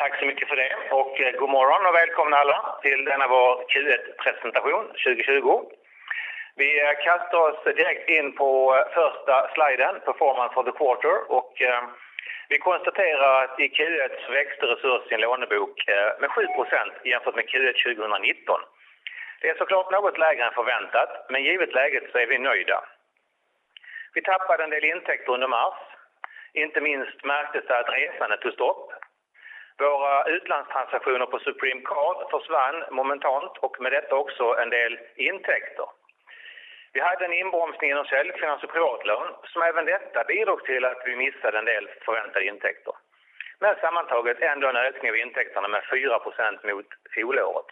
Tack så mycket för det och god morgon och välkomna alla till denna vår Q1-presentation 2020. Vi kastar oss direkt in på första sliden, Performance for the Quarter, och vi konstaterar att i Q1 växte resurs i en lånebok med 7% jämfört med Q1 2019. Det är såklart något lägre än förväntat, men givet läget så är vi nöjda. Vi tappade en del intäkter under mars. Inte minst märktes det att resandet tog stopp. Våra utlandstransaktioner på Supreme Card försvann momentant och med detta också en del intäkter. Vi hade en inbromsning inom säljfinans och privatlån som även detta bidrog till att vi missade en del förväntade intäkter. Men sammantaget ändå en ökning av intäkterna med 4% mot fjolåret.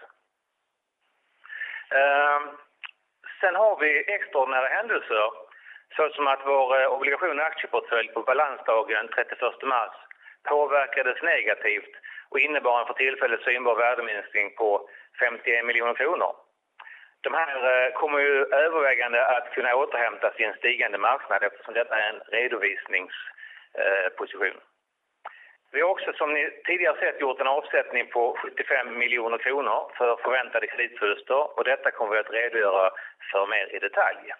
Sen har vi extraordinära händelser såsom att vår obligation- och aktieportfölj på balansdagen 31 mars påverkades negativt och innebar en för tillfället synbar värdeminskning på 51 miljoner kronor. De här kommer ju övervägande att kunna återhämtas i en stigande marknad eftersom detta är en redovisningsposition. Vi har också som ni tidigare sett gjort en avsättning på 75 miljoner kronor för förväntade kreditförluster och detta kommer vi att redogöra för mer i detalj.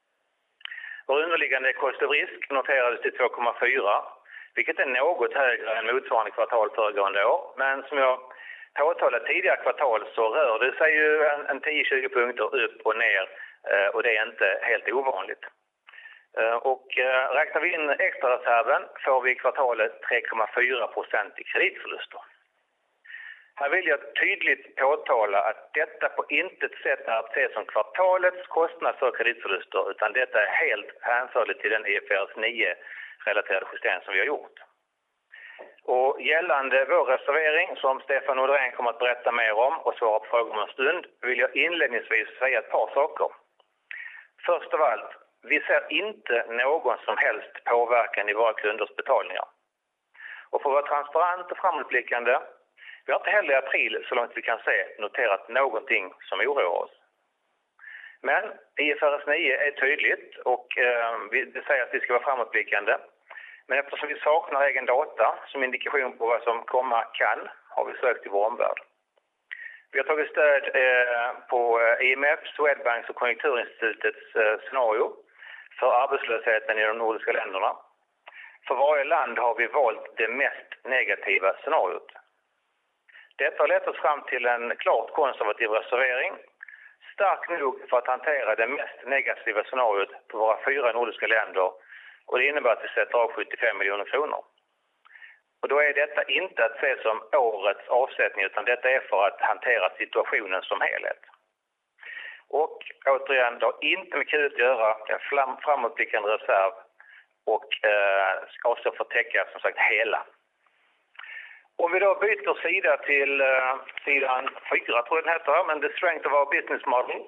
Vår underliggande kost och risk noterades till 2,4 vilket är något högre än motsvarande kvartal föregående år. Men som jag påtalat tidigare kvartal så rör det sig ju en 10-20 punkter upp och ner och det är inte helt ovanligt. Och räknar vi in extra reserven får vi i kvartalet 3,4% i kreditförluster. Här vill jag tydligt påtala att detta på intet sätt är att se som kvartalets kostnad för kreditförluster utan detta är helt hänförligt till den IFRS 9 relaterade justering som vi har gjort. Och gällande vår reservering som Stefan Nordgren kommer att berätta mer om och svara på frågor om en stund vill jag inledningsvis säga ett par saker. Först av allt, vi ser inte någon som helst påverkan i våra kunders betalningar. Och för att vara transparent och framåtblickande, vi har inte heller i april så långt vi kan se noterat någonting som oroar oss. Men IFRS 9 är tydligt och det säger att vi ska vara framåtblickande. Men eftersom vi saknar egen data som indikation på vad som komma kan har vi sökt i vår omvärld. Vi har tagit stöd på IMF, Swedbanks och Konjunkturinstitutets scenario för arbetslösheten i de nordiska länderna. För varje land har vi valt det mest negativa scenariot. Detta har lett oss fram till en klart konservativ reservering. Stark nog för att hantera det mest negativa scenariot på våra 4 nordiska länder och det innebär att vi sätter av 75 miljoner kronor. Och då är detta inte att se som årets avsättning utan detta är för att hantera situationen som helhet. Och återigen, det har inte med Q1 att göra, en framåtblickande reserv och avser för att täcka som sagt hela. Om vi då byter sida till sidan 4 tror jag den heter, men the strength of our business model.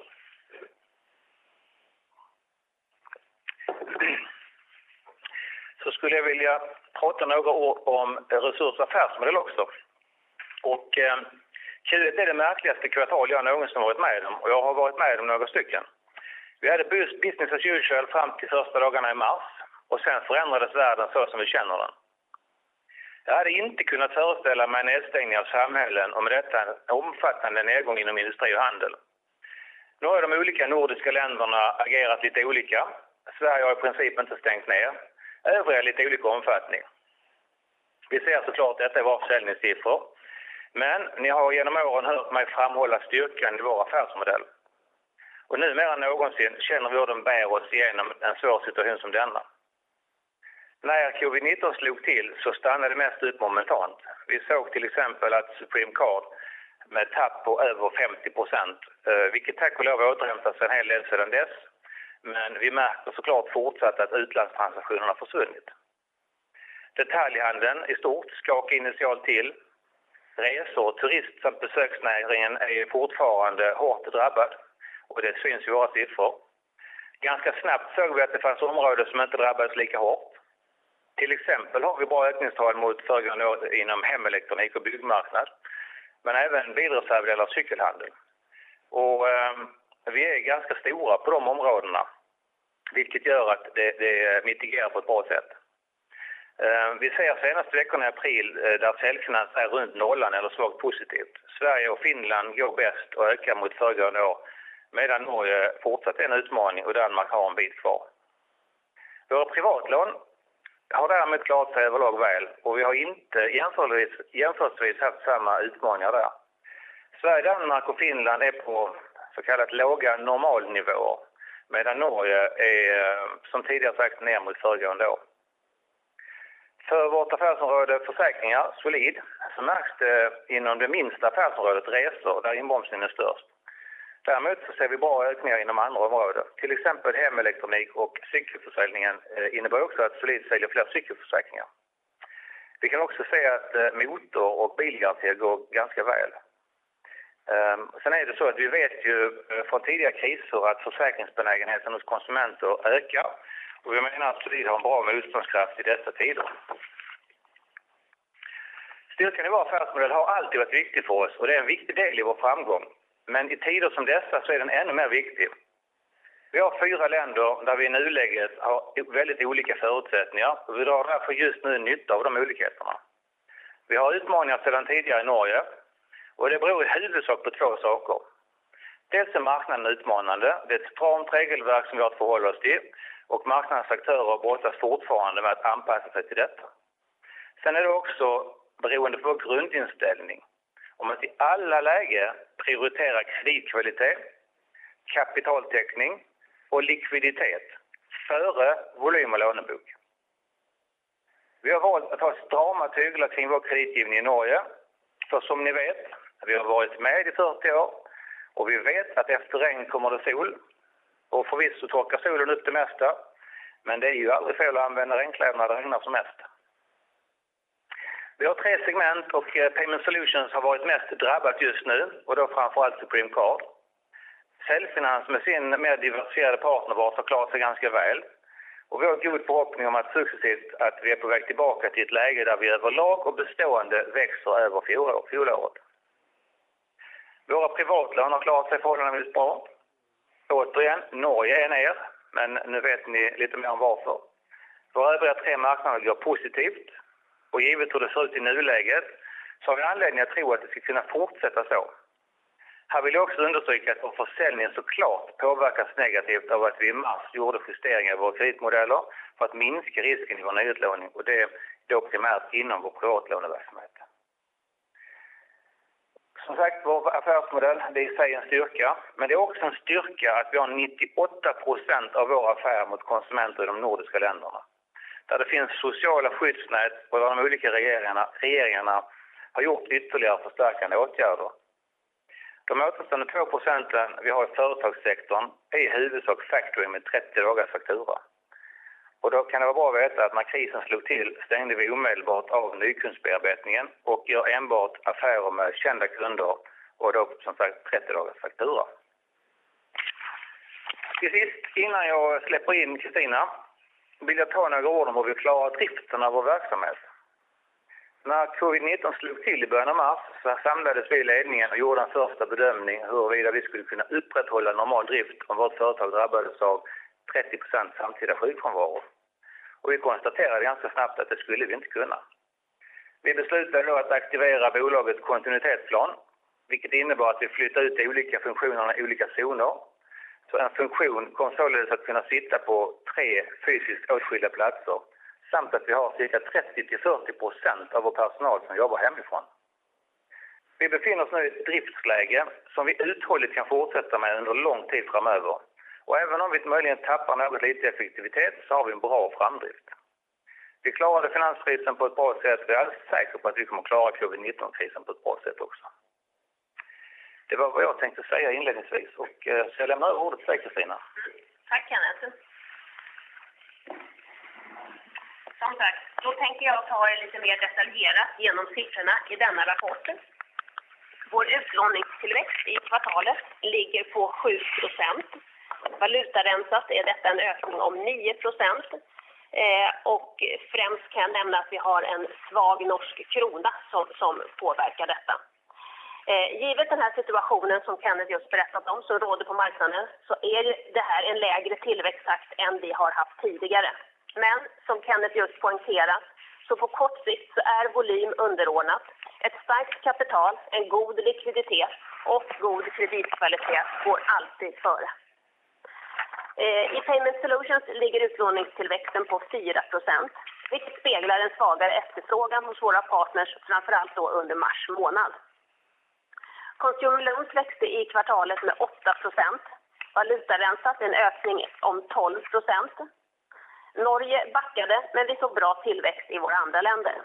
Så skulle jag vilja prata några ord om resursaffärsmodell också. Och Q1 är det märkligaste kvartal jag någonsin varit med om och jag har varit med om några stycken. Vi hade business as usual fram till första dagarna i mars och sen förändrades världen så som vi känner den. Jag hade inte kunnat föreställa mig en nedstängning av samhällen och med detta en omfattande nedgång inom industri och handel. Nu har de olika nordiska länderna agerat lite olika. Sverige har i princip inte stängt ner. Övriga lite olika omfattning. Vi ser såklart detta är våra försäljningssiffror. Men ni har genom åren hört mig framhålla styrkan i vår affärsmodell. Och nu mer än någonsin känner vi hur de bär oss igenom en svår situation som denna. När covid-19 slog till så stannade det mest ut momentant. Vi såg till exempel att Supreme Card med tapp på över 50%, vilket tack och lov återhämtat sig en hel del sedan dess. Men vi märker såklart fortsatt att utlandstransaktionerna försvunnit. Detaljhandeln i stort skakar initialt till. Resor, turist samt besöksnäringen är fortfarande hårt drabbad och det syns i våra siffror. Ganska snabbt såg vi att det fanns områden som inte drabbades lika hårt. Till exempel har vi bra ökningstal mot föregående år inom hemelektronik och byggmarknad. Men även bilreservdelar och cykelhandel. Och vi är ganska stora på de områdena. Vilket gör att det mitigerar på ett bra sätt. Vi ser senaste veckorna i april där säljfinans är runt nollan eller svagt positivt. Sverige och Finland går bäst och ökar mot föregående år, medan Norge fortsatt är en utmaning och Danmark har en bit kvar. Våra privatlån har därmed klarat sig överlag väl och vi har inte jämförelsevis haft samma utmaningar där. Sverige, Danmark och Finland är på så kallat låga normalnivåer, medan Norge är som tidigare sagt ner mot föregående år. För vårt affärsområde försäkringar, Solid, så märks det inom det minsta affärsområdet resor där inbromsningen är störst. Däremot så ser vi bra ökningar inom andra områden. Till exempel hemelektronik och cykelförsäljningen innebär också att Solid säljer fler cykelförsäkringar. Vi kan också se att motor- och bilgarantier går ganska väl. Sen är det så att vi vet ju från tidigare kriser att försäkringsbenägenheten hos konsumenter ökar. Och vi menar att Solid har en bra motståndskraft i dessa tider. Styrkan i vår affärsmodell har alltid varit viktig för oss och det är en viktig del i vår framgång. Men i tider som dessa så är den ännu mer viktig. Vi har 4 länder där vi i nuläget har väldigt olika förutsättningar och vi drar därför just nu nytta av de olikheterna. Vi har utmaningar sedan tidigare i Norge och det beror i huvudsak på 2 saker. Dels är marknaden utmanande, det är ett stramt regelverk som vi har att förhålla oss till och marknadens aktörer brottas fortfarande med att anpassa sig till detta. Sen är det också beroende på vår grundinställning om att i alla lägen prioritera kreditkvalitet, kapitaltäckning och likviditet före volym och lånebok. Vi har valt att ha strama tyglar kring vår kreditgivning i Norge. För som ni vet, vi har varit med i 40 år och vi vet att efter regn kommer det sol. Och förvisso torkar solen upp det mesta, men det är ju aldrig fel att använda regnkläder när det regnar som mest. Vi har 3 segment och Payment Solutions har varit mest drabbat just nu och då framförallt Supreme Card. Säljfinans med sin mer diversifierade partnerbas har klarat sig ganska väl. Och vi har god förhoppning om att successivt att vi är på väg tillbaka till ett läge där vi överlag och bestående växer över fjolåret. Våra privatlån har klarat sig förhållandevis bra. Återigen, Norge är ner, men nu vet ni lite mer om varför. Våra övriga 3 marknader går positivt och givet hur det ser ut i nuläget så har vi anledning att tro att det ska kunna fortsätta så. Här vill jag också understryka att vår försäljning såklart påverkas negativt av att vi i mars gjorde justeringar i våra kreditmodeller för att minska risken i vår nyutlåning och det är då primärt inom vår privatlåneverksamhet. Som sagt, vår affärsmodell det är i sig en styrka, men det är också en styrka att vi har 98% av våra affärer mot konsumenter i de nordiska länderna. Där det finns sociala skyddsnät och där de olika regeringarna har gjort ytterligare förstärkande åtgärder. De återstående 2% vi har i företagssektorn är i huvudsak factoring med 30 dagars faktura. Och då kan det vara bra att veta att när krisen slog till stängde vi omedelbart av nykundsbearbetningen och gör enbart affärer med kända kunder och då som sagt 30 dagars faktura. Till sist, innan jag släpper in Kristina, vill jag ta några ord om hur vi klarar driften av vår verksamhet. När covid-19 slog till i början av mars så samlades vi i ledningen och gjorde en första bedömning huruvida vi skulle kunna upprätthålla normal drift om vårt företag drabbades av 30% samtida sjukfrånvaro. Och vi konstaterade ganska snabbt att det skulle vi inte kunna. Vi beslutade då att aktivera bolagets kontinuitetsplan, vilket innebar att vi flyttade ut de olika funktionerna i olika zoner. Så en funktion kom således att kunna sitta på 3 fysiskt åtskilda platser samt att vi har cirka 30-40% av vår personal som jobbar hemifrån. Vi befinner oss nu i ett driftsläge som vi uthålligt kan fortsätta med under lång tid framöver. Och även om vi möjligen tappar något lite effektivitet så har vi en bra framdrift. Vi klarade finanskrisen på ett bra sätt och jag är alldeles säker på att vi kommer att klara covid-19-krisen på ett bra sätt också. Det var vad jag tänkte säga inledningsvis och så jag lämnar över ordet till dig, Kristina. Tack Kenneth. Som sagt, då tänker jag ta er lite mer detaljerat genom siffrorna i denna rapporten. Vår utlåningstillväxt i kvartalet ligger på 7%. Valutarensat är detta en ökning om 9%. Och främst kan jag nämna att vi har en svag norsk krona som påverkar detta. Givet den här situationen som Kenneth just berättat om som råder på marknaden så är det här en lägre tillväxttakt än vi har haft tidigare. Men som Kenneth just poängterat Så på kort sikt så är volym underordnat. Ett starkt kapital, en god likviditet och god kreditkvalitet går alltid före. I Payment Solutions ligger utlåningstillväxten på 4%, vilket speglar en svagare efterfrågan hos våra partners, framförallt då under mars månad. Consumer Loans växte i kvartalet med 8%. Valutarensat en ökning om 12%. Norge backade, men vi såg bra tillväxt i våra andra länder.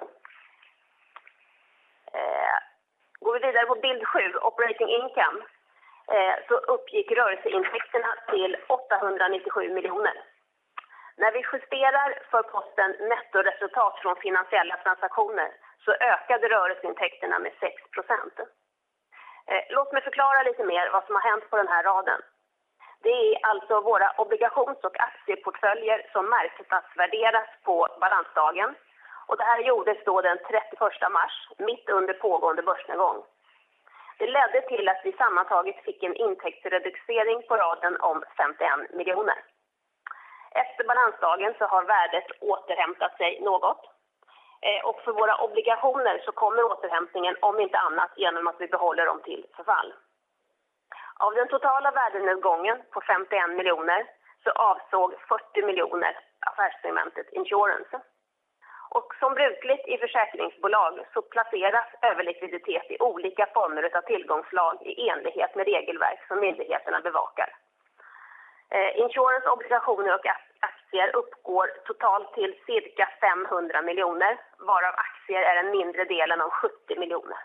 Går vi vidare på bild 7, Operating Income, så uppgick rörelseintäkterna till 897 miljoner. När vi justerar för posten nettoresultat från finansiella transaktioner så ökade rörelseintäkterna med 6%. Låt mig förklara lite mer vad som har hänt på den här raden. Det är alltså våra obligations- och aktieportföljer som marknadsvärderas på balansdagen. Och det här gjordes då den 31 mars, mitt under pågående börsnedgång. Det ledde till att vi sammantaget fick en intäktsreducering på raden om 51 miljoner. Efter balansdagen så har värdet återhämtat sig något. Och för våra obligationer så kommer återhämtningen om inte annat genom att vi behåller dem till förfall. Av den totala värdenedgången på 51 miljoner så avsåg 40 miljoner affärssegmentet Insurance. Och som brukligt i försäkringsbolag så placeras överlikviditet i olika former av tillgångslag i enlighet med regelverk som myndigheterna bevakar. Insurance, obligationer och aktier uppgår totalt till cirka 500 miljoner, varav aktier är en mindre delen av 70 miljoner.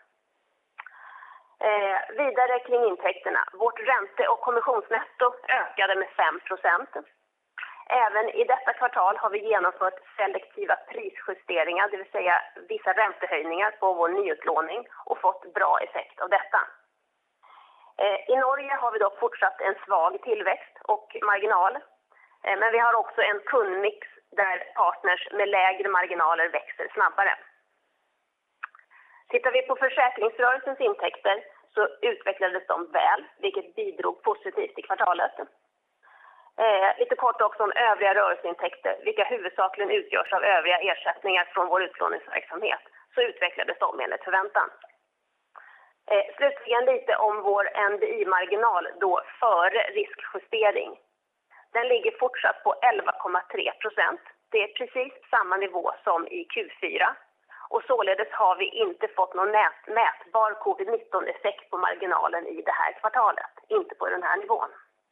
Vidare kring intäkterna. Vårt ränte- och kommissionsnetto ökade med 5%. Även i detta kvartal har vi genomfört selektiva prisjusteringar, det vill säga vissa räntehöjningar på vår nyutlåning och fått bra effekt av detta. I Norge har vi dock fortsatt en svag tillväxt och marginal. Men vi har också en kundmix där partners med lägre marginaler växer snabbare. Tittar vi på försäkringsrörelsens intäkter så utvecklades de väl, vilket bidrog positivt i kvartalet. Lite kort också om övriga rörelseintäkter, vilka huvudsakligen utgörs av övriga ersättningar från vår utlåningsverksamhet, så utvecklades de enligt förväntan. Slutligen lite om vår NBI-marginal då före riskjustering. Den ligger fortsatt på 11,3%. Det är precis samma nivå som i Q4. Och således har vi inte fått någon mätbar covid-19-effekt på marginalen i det här kvartalet. Inte på den här nivån.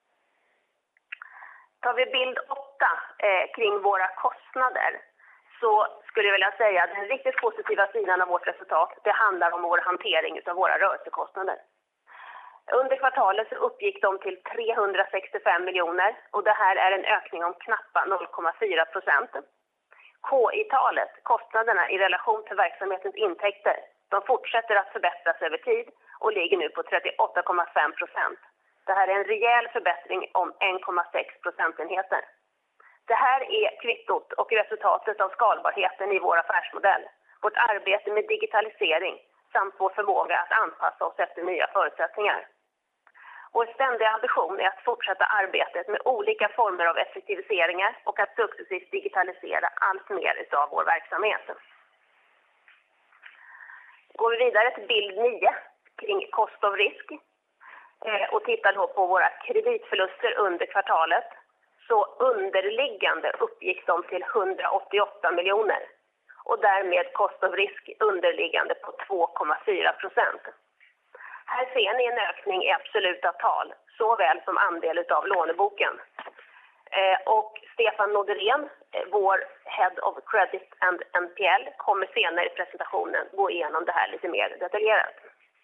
Tar vi bild 8 kring våra kostnader så skulle jag vilja säga att den riktigt positiva sidan av vårt resultat, det handlar om vår hantering av våra rörelsekostnader. Under kvartalet så uppgick de till 365 miljoner och det här är en ökning om knappa 0,4%. KI-talet, kostnaderna i relation till verksamhetens intäkter, de fortsätter att förbättras över tid och ligger nu på 38,5%. Det här är en rejäl förbättring om 1,6 procentenheter. Det här är kvittot och resultatet av skalbarheten i vår affärsmodell, vårt arbete med digitalisering samt vår förmåga att anpassa oss efter nya förutsättningar. Vår ständiga ambition är att fortsätta arbetet med olika former av effektiviseringar och att successivt digitalisera allt mer av vår verksamhet. Går vi vidare till bild 9 kring cost of risk och tittar då på våra kreditförluster under kvartalet, så underliggande uppgick de till 188 miljoner och därmed cost of risk underliggande på 2,4%. Här ser ni en ökning i absoluta tal, såväl som andel av låneboken. Och Stefan Noderén, vår Head of Credit and NPL, kommer senare i presentationen gå igenom det här lite mer detaljerat.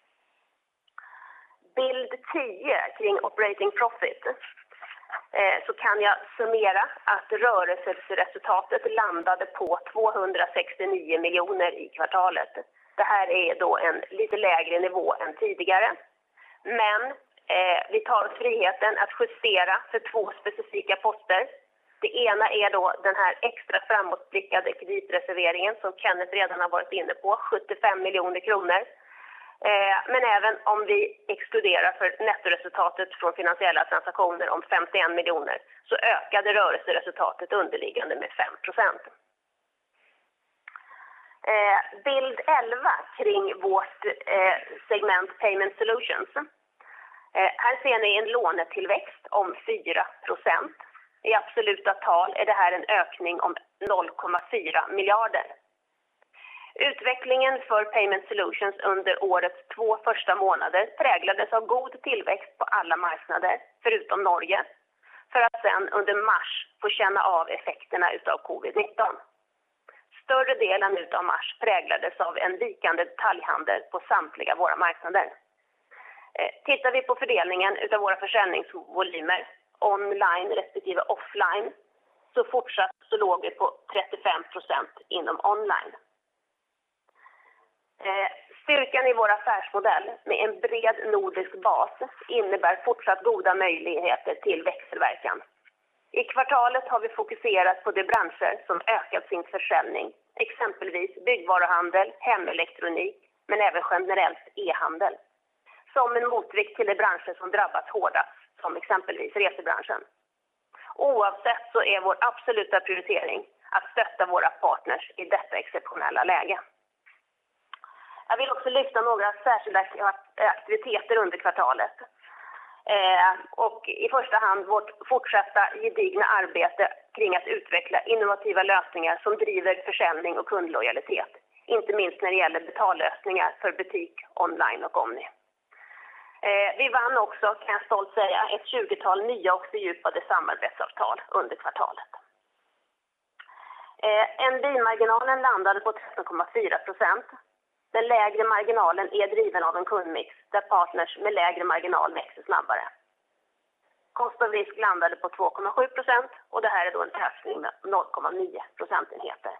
Bild 10 kring Operating Profit. Så kan jag summera att rörelseresultatet landade på 269 miljoner i kvartalet. Det här är då en lite lägre nivå än tidigare. Men vi tar oss friheten att justera för två specifika poster. Det ena är då den här extra framåtblickade kreditreserveringen som Kenneth redan har varit inne på, 75 miljoner kronor. Men även om vi exkluderar för nettoresultatet från finansiella transaktioner om 51 miljoner så ökade rörelseresultatet underliggande med 5%. Bild 11 kring vårt segment Payment Solutions. Här ser ni en lånetillväxt om 4%. I absoluta tal är det här en ökning om 0,4 miljarder. Utvecklingen för Payment Solutions under årets 2 första månader präglades av god tillväxt på alla marknader förutom Norge, för att sedan under mars få känna av effekterna utav covid-19. Större delen utav mars präglades av en vikande detaljhandel på samtliga våra marknader. Tittar vi på fördelningen utav våra försäljningsvolymer online respektive offline, så fortsatt så låg vi på 35% inom online. Styrkan i vår affärsmodell med en bred nordisk bas innebär fortsatt goda möjligheter till växelverkan. I kvartalet har vi fokuserat på de branscher som ökat sin försäljning, exempelvis byggvaruhandel, hemelektronik, men även generellt e-handel. Som en motvikt till de branscher som drabbats hårdast, som exempelvis resebranschen. Oavsett så är vår absoluta prioritering att stötta våra partners i detta exceptionella läge. Jag vill också lyfta några särskilda aktiviteter under kvartalet. Och i första hand vårt fortsatta gedigna arbete kring att utveckla innovativa lösningar som driver försäljning och kundlojalitet. Inte minst när det gäller betallösningar för butik, online och omni. Vi vann också, kan jag stolt säga, ett 20-tal nya och fördjupade samarbetsavtal under kvartalet. NBI-marginalen landade på 13,4%. Den lägre marginalen är driven av en kundmix där partners med lägre marginal växer snabbare. Kost och risk landade på 2,7% och det här är då en ökning med 0,9 procentenheter.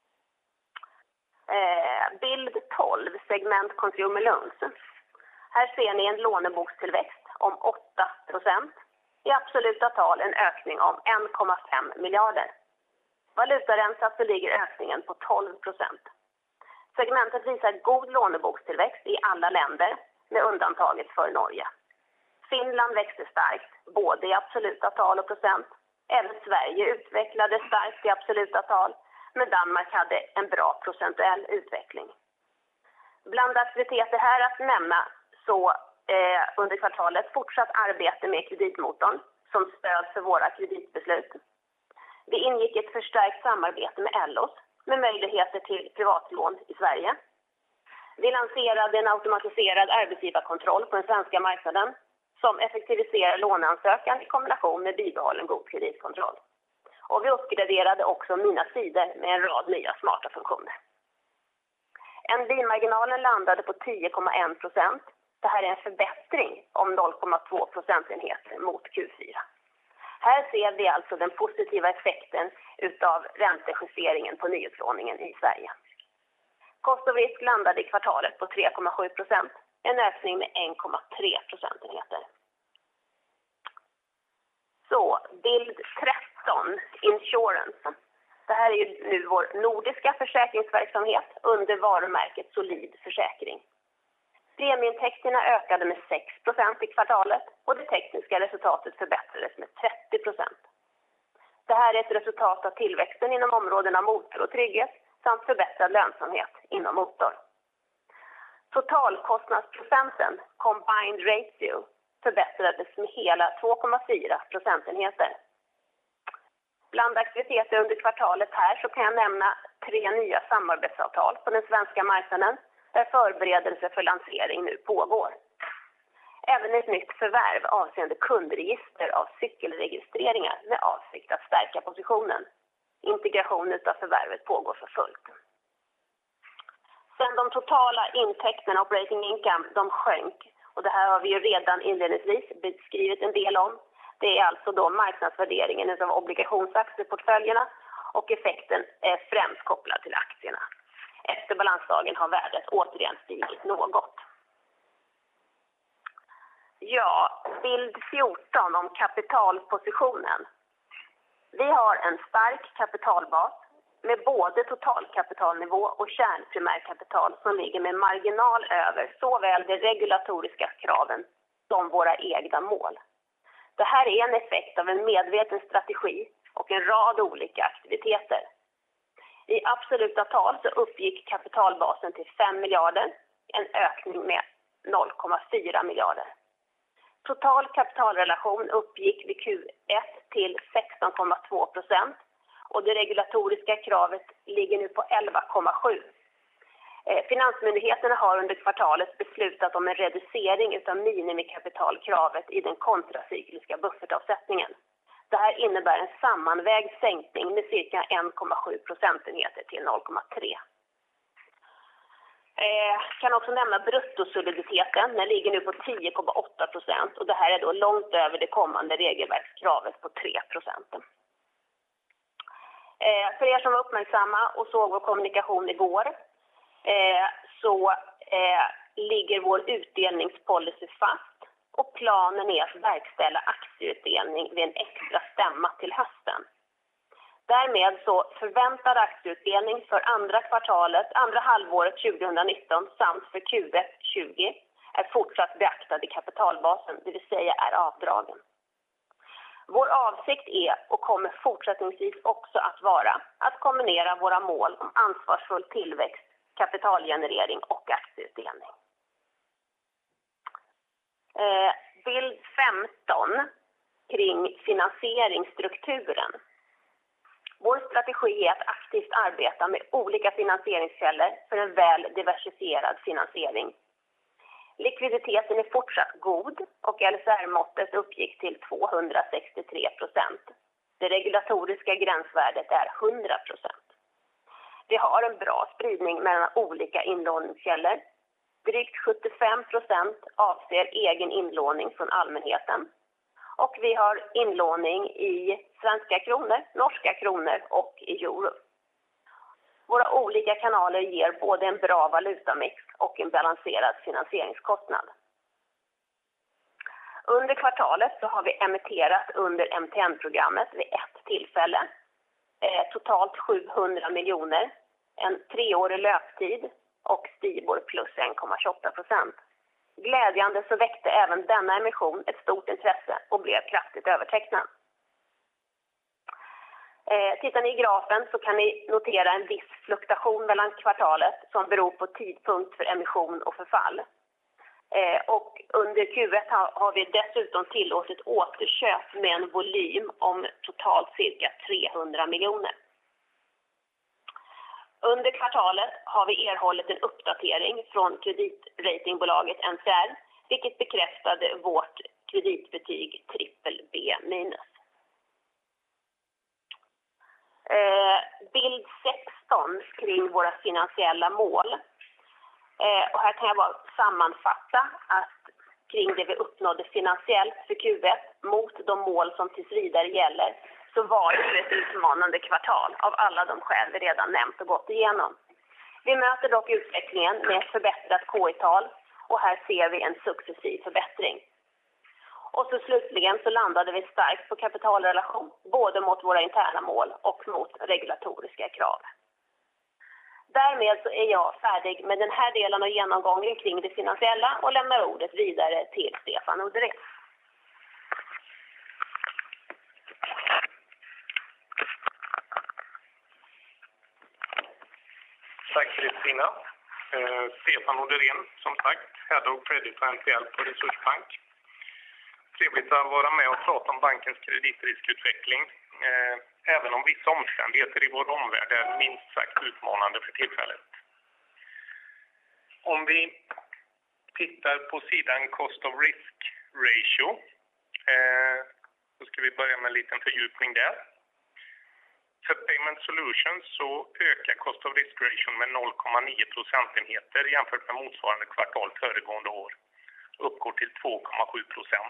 Bild 12, segment Consumer Loans. Här ser ni en lånebokstillväxt om 8%. I absoluta tal en ökning om 1,5 miljarder. Valutarensat så ligger ökningen på 12%. Segmentet visar god lånebokstillväxt i alla länder med undantaget för Norge. Finland växte starkt, både i absoluta tal och procent. Även Sverige utvecklades starkt i absoluta tal, men Danmark hade en bra procentuell utveckling. Bland aktiviteter här att nämna så under kvartalet fortsatt arbete med kreditmotorn som stöd för våra kreditbeslut. Det ingick ett förstärkt samarbete med Ellos med möjligheter till privatlån i Sverige. Vi lanserade en automatiserad arbetsgivarkontroll på den svenska marknaden som effektiviserar låneansökan i kombination med bibehållen god kreditkontroll. Och vi uppgraderade också Mina sidor med en rad nya smarta funktioner. NBI-marginalen landade på 10,1%. Det här är en förbättring om 0,2 procentenheter mot Q4. Här ser vi alltså den positiva effekten utav räntejusteringen på nyutlåningen i Sverige. Kost och risk landade i kvartalet på 3,7%, en ökning med 1,3 procentenheter. Så, bild 13, Insurance. Det här är ju nu vår nordiska försäkringsverksamhet under varumärket Solid Försäkring. Premieintäkterna ökade med 6% i kvartalet och det tekniska resultatet förbättrades med 30%. Det här är ett resultat av tillväxten inom områdena motor och trygghet samt förbättrad lönsamhet inom motor. Totalkostnadsprocenten, combined ratio, förbättrades med hela 2,4 procentenheter. Bland aktiviteter under kvartalet här så kan jag nämna 3 nya samarbetsavtal på den svenska marknaden där förberedelse för lansering nu pågår. Även ett nytt förvärv avseende kundregister av cykelregistreringar med avsikt att stärka positionen. Integration av förvärvet pågår för fullt. Sen de totala intäkterna, operating income, de sjönk. Och det här har vi ju redan inledningsvis beskrivit en del om. Det är alltså då marknadsvärderingen av obligationsaktieportföljerna och effekten är främst kopplad till aktierna. Efter balansdagen har värdet återigen stigit något. Ja, bild 14 om kapitalpositionen. Vi har en stark kapitalbas med både totalkapitalnivå och kärnprimärkapital som ligger med marginal över såväl de regulatoriska kraven som våra egna mål. Det här är en effekt av en medveten strategi och en rad olika aktiviteter. I absoluta tal så uppgick kapitalbasen till 5 miljarder, en ökning med 0,4 miljarder. Total kapitalrelation uppgick vid Q1 till 16,2% och det regulatoriska kravet ligger nu på 11,7%. Finansmyndigheterna har under kvartalet beslutat om en reducering av minimikapitalkravet i den kontracykliska buffertavsättningen. Det här innebär en sammanvägd sänkning med cirka 1,7 procentenheter till 0,3. Kan också nämna bruttosoliditeten. Den ligger nu på 10,8% och det här är då långt över det kommande regelverkskravet på 3%. För er som var uppmärksamma och såg vår kommunikation igår så ligger vår utdelningspolicy fast och planen är att verkställa aktieutdelning vid en extra stämma till hösten. Därmed så förväntad aktieutdelning för andra halvåret 2019 samt för Q1 20 är fortsatt beaktad i kapitalbasen, det vill säga är avdragen. Vår avsikt är och kommer fortsättningsvis också att vara att kombinera våra mål om ansvarsfull tillväxt, kapitalgenerering och aktieutdelning. Bild 15 kring finansieringsstrukturen. Vår strategi är att aktivt arbeta med olika finansieringskällor för en väl diversifierad finansiering. Likviditeten är fortsatt god och LCR-måttet uppgick till 263%. Det regulatoriska gränsvärdet är 100%. Vi har en bra spridning mellan olika inlåningskällor. Drygt 75% avser egen inlåning från allmänheten. Och vi har inlåning i svenska kronor, norska kronor och i euro. Våra olika kanaler ger både en bra valutamix och en balanserad finansieringskostnad. Under kvartalet så har vi emitterat under MTN-programmet vid ett tillfälle. Totalt 700 miljoner, en 3-årig löptid och Stibor plus 1,28%. Glädjande så väckte även denna emission ett stort intresse och blev kraftigt övertecknad. Tittar ni i grafen så kan ni notera en viss fluktuation mellan kvartalet som beror på tidpunkt för emission och förfall. Och under Q1 har vi dessutom tillåtit återköp med en volym om totalt cirka 300 miljoner. Under kvartalet har vi erhållit en uppdatering från kreditratingbolaget NCR, vilket bekräftade vårt kreditbetyg BBB-. Bild 16 kring våra finansiella mål. Och här kan jag bara sammanfatta att kring det vi uppnådde finansiellt för Q1 mot de mål som tills vidare gäller, så var det ett utmanande kvartal av alla de skäl vi redan nämnt och gått igenom. Vi möter dock utvecklingen med ett förbättrat KI-tal och här ser vi en successiv förbättring. Och så slutligen så landade vi starkt på kapitalrelation, både mot våra interna mål och mot regulatoriska krav. Därmed så är jag färdig med den här delen av genomgången kring det finansiella och lämnar ordet vidare till Stefan Norderén. Tack Kristina. Stefan Norderén, som sagt, Head of Credit och NPL på Resursbank. Trevligt att vara med och prata om bankens kreditriskutveckling, även om vissa omständigheter i vår omvärld är minst sagt utmanande för tillfället. Om vi tittar på sidan Cost of Risk Ratio, så ska vi börja med en liten fördjupning där. För Payment Solutions så ökar Cost of Risk Ratio med 0,9 procentenheter jämfört med motsvarande kvartal föregående år. Uppgår till 2,7%.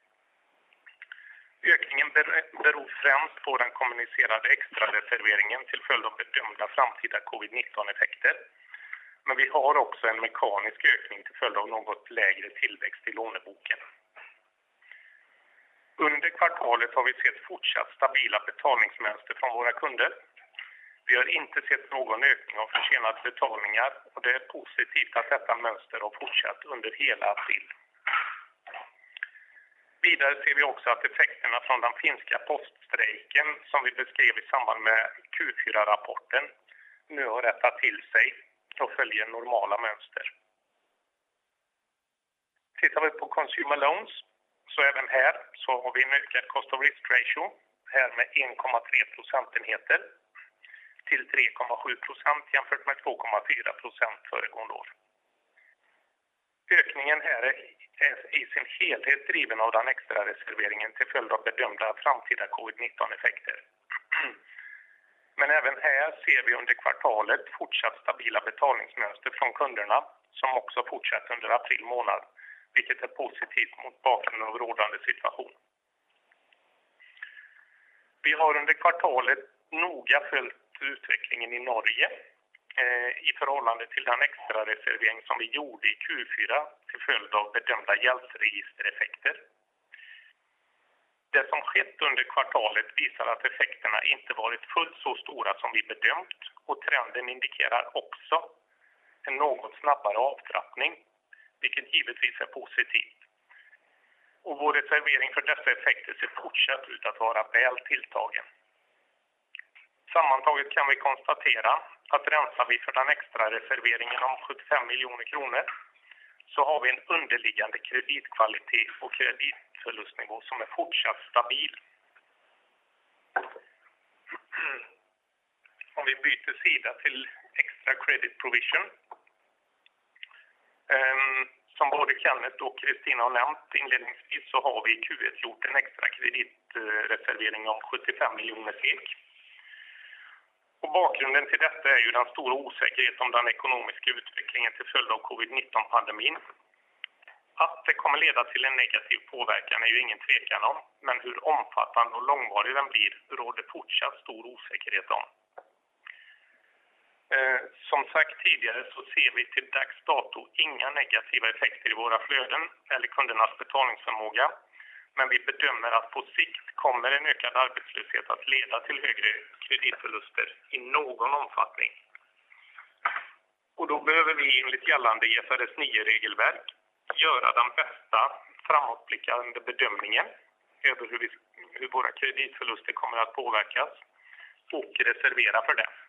Ökningen beror främst på den kommunicerade extrareserveringen till följd av bedömda framtida covid-19-effekter. Men vi har också en mekanisk ökning till följd av något lägre tillväxt i låneboken. Under kvartalet har vi sett fortsatt stabila betalningsmönster från våra kunder. Vi har inte sett någon ökning av försenade betalningar och det är positivt att detta mönster har fortsatt under hela april. Vidare ser vi också att effekterna från den finska poststrejken som vi beskrev i samband med Q4-rapporten nu har rättat till sig och följer normala mönster. Tittar vi på consumer loans så även här så har vi en ökad cost of risk ratio här med 1,3 procentenheter till 3,7% jämfört med 2,4% föregående år. Ökningen här är i sin helhet driven av den extra reserveringen till följd av bedömda framtida covid-19-effekter. Men även här ser vi under kvartalet fortsatt stabila betalningsmönster från kunderna som också fortsatt under april månad, vilket är positivt mot bakgrund av rådande situation. Vi har under kvartalet noga följt utvecklingen i Norge i förhållande till den extra reservering som vi gjorde i Q4 till följd av bedömda gäldsregistereffekter. Det som skett under kvartalet visar att effekterna inte varit fullt så stora som vi bedömt och trenden indikerar också en något snabbare avtrappning, vilket givetvis är positivt. Och vår reservering för dessa effekter ser fortsatt ut att vara väl tilltagen. Sammantaget kan vi konstatera att rensar vi för den extra reserveringen om 75 miljoner kronor så har vi en underliggande kreditkvalitet och kreditförlustnivå som är fortsatt stabil. Om vi byter sida till extra credit provision. Som både Kenneth och Kristina har nämnt inledningsvis så har vi i Q1 gjort en extra kreditreservering om 75 miljoner SEK. Och bakgrunden till detta är ju den stora osäkerheten om den ekonomiska utvecklingen till följd av covid-19-pandemin. Att det kommer leda till en negativ påverkan är ju ingen tvekan om, men hur omfattande och långvarig den blir råder fortsatt stor osäkerhet om. Som sagt tidigare så ser vi till dags dato inga negativa effekter i våra flöden eller kundernas betalningsförmåga. Men vi bedömer att på sikt kommer en ökad arbetslöshet att leda till högre kreditförluster i någon omfattning. Och då behöver vi enligt gällande IFRS 9-regelverk göra den bästa framåtblickande bedömningen över hur våra kreditförluster kommer att påverkas och reservera för det.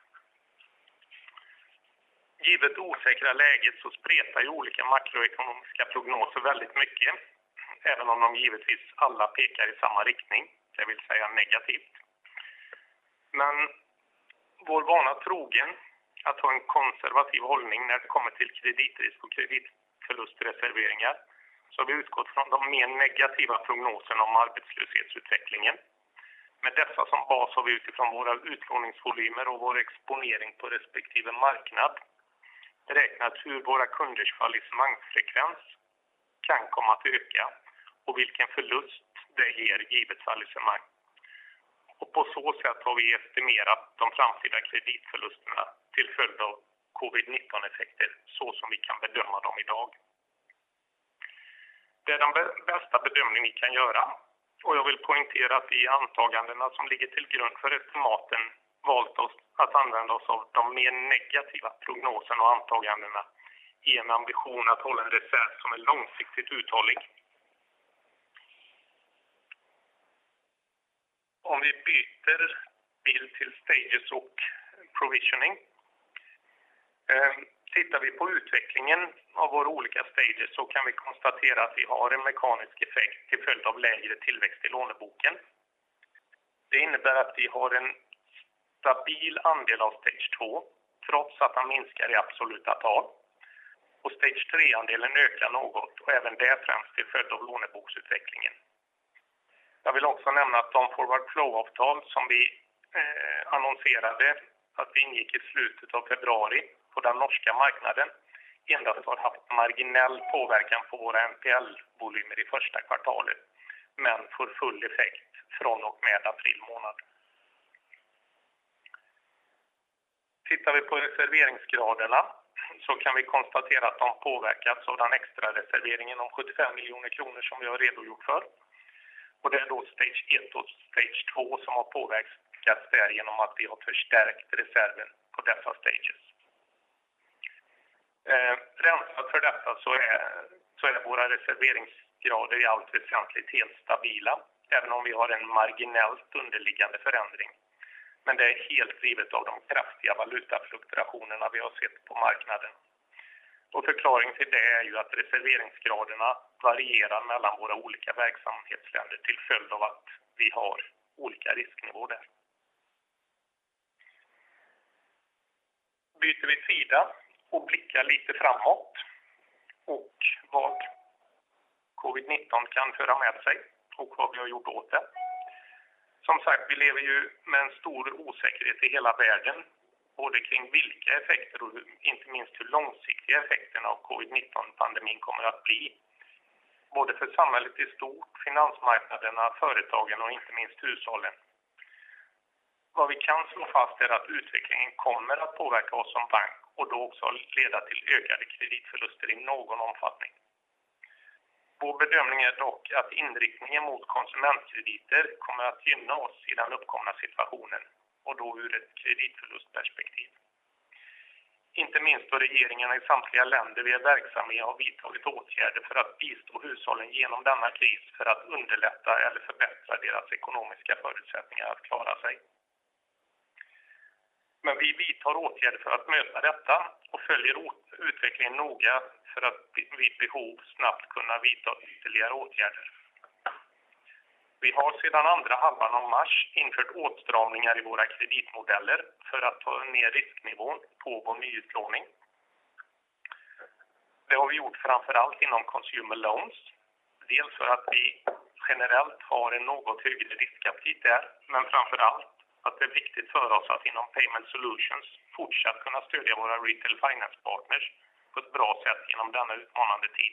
Givet osäkra läget så spretar ju olika makroekonomiska prognoser väldigt mycket. Även om de givetvis alla pekar i samma riktning, det vill säga negativt. Men vår vana trogen att ha en konservativ hållning när det kommer till kreditrisk och kreditförlustreserveringar så har vi utgått från de mer negativa prognoserna om arbetslöshetsutvecklingen. Med dessa som bas har vi utifrån våra utlåningsvolymer och vår exponering på respektive marknad räknat hur våra kunders fallissementsfrekvens kan komma att öka och vilken förlust det ger givet fallissemang. Och på så sätt har vi estimerat de framtida kreditförlusterna till följd av covid-19-effekter så som vi kan bedöma dem idag. Det är den bästa bedömning vi kan göra och jag vill poängtera att vi i antagandena som ligger till grund för estimaten valt oss att använda oss av de mer negativa prognoserna och antagandena i en ambition att hålla en reserv som är långsiktigt uthållig. Om vi byter bild till stages och provisioning. Tittar vi på utvecklingen av våra olika stages så kan vi konstatera att vi har en mekanisk effekt till följd av lägre tillväxt i låneboken. Det innebär att vi har en stabil andel av stage 2 trots att den minskar i absoluta tal. Och stage 3-andelen ökar något och även det främst till följd av låneboksutvecklingen. Jag vill också nämna att de forward flow-avtal som vi annonserade att vi ingick i slutet av februari på den norska marknaden endast har haft marginell påverkan på våra NPL-volymer i första kvartalet men får full effekt från och med april månad. Tittar vi på reserveringsgraderna så kan vi konstatera att de påverkats av den extra reserveringen om 75 miljoner kronor som vi har redogjort för. Och det är då stage 1 och stage 2 som har påverkats där genom att vi har förstärkt reserven på dessa stages. Rensat för detta så är våra reserveringsgrader i allt väsentligt helt stabila, även om vi har en marginellt underliggande förändring Men det är helt drivet av de kraftiga valutafluktuationerna vi har sett på marknaden. Och förklaring till det är ju att reserveringsgraderna varierar mellan våra olika verksamhetsländer till följd av att vi har olika risknivåer där. Byter vi sida och blickar lite framåt och vad covid-19 kan föra med sig och vad vi har gjort åt det. Som sagt, vi lever ju med en stor osäkerhet i hela världen, både kring vilka effekter och inte minst hur långsiktiga effekterna av covid-19-pandemin kommer att bli. Både för samhället i stort, finansmarknaderna, företagen och inte minst hushållen. Vad vi kan slå fast är att utvecklingen kommer att påverka oss som bank och då också leda till ökade kreditförluster i någon omfattning. Vår bedömning är dock att inriktningen mot konsumentkrediter kommer att gynna oss i den uppkomna situationen och då ur ett kreditförlustperspektiv. Inte minst då regeringarna i samtliga länder vi är verksamma i har vidtagit åtgärder för att bistå hushållen genom denna kris för att underlätta eller förbättra deras ekonomiska förutsättningar att klara sig. Men vi vidtar åtgärder för att möta detta och följer utvecklingen noga för att vid behov snabbt kunna vidta ytterligare åtgärder. Vi har sedan andra halvan av mars infört åtstramningar i våra kreditmodeller för att ta ner risknivån på vår nyutlåning. Det har vi gjort framförallt inom consumer loans. Dels för att vi generellt har en något högre riskaptit där, men framförallt att det är viktigt för oss att inom Payment Solutions fortsatt kunna stödja våra retail finance partners på ett bra sätt genom denna utmanande tid.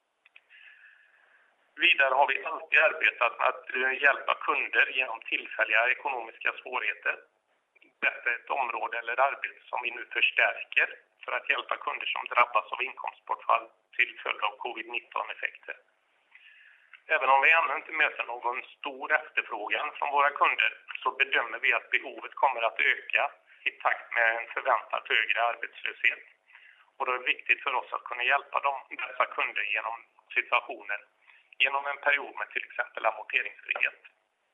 Vidare har vi alltid arbetat med att hjälpa kunder genom tillfälliga ekonomiska svårigheter. Detta är ett område eller arbete som vi nu förstärker för att hjälpa kunder som drabbas av inkomstbortfall till följd av covid-19-effekter. Även om vi ännu inte möter någon stor efterfrågan från våra kunder så bedömer vi att behovet kommer att öka i takt med en förväntad högre arbetslöshet. Och det är viktigt för oss att kunna hjälpa dessa kunder genom situationen genom en period med till exempel amorteringsfrihet.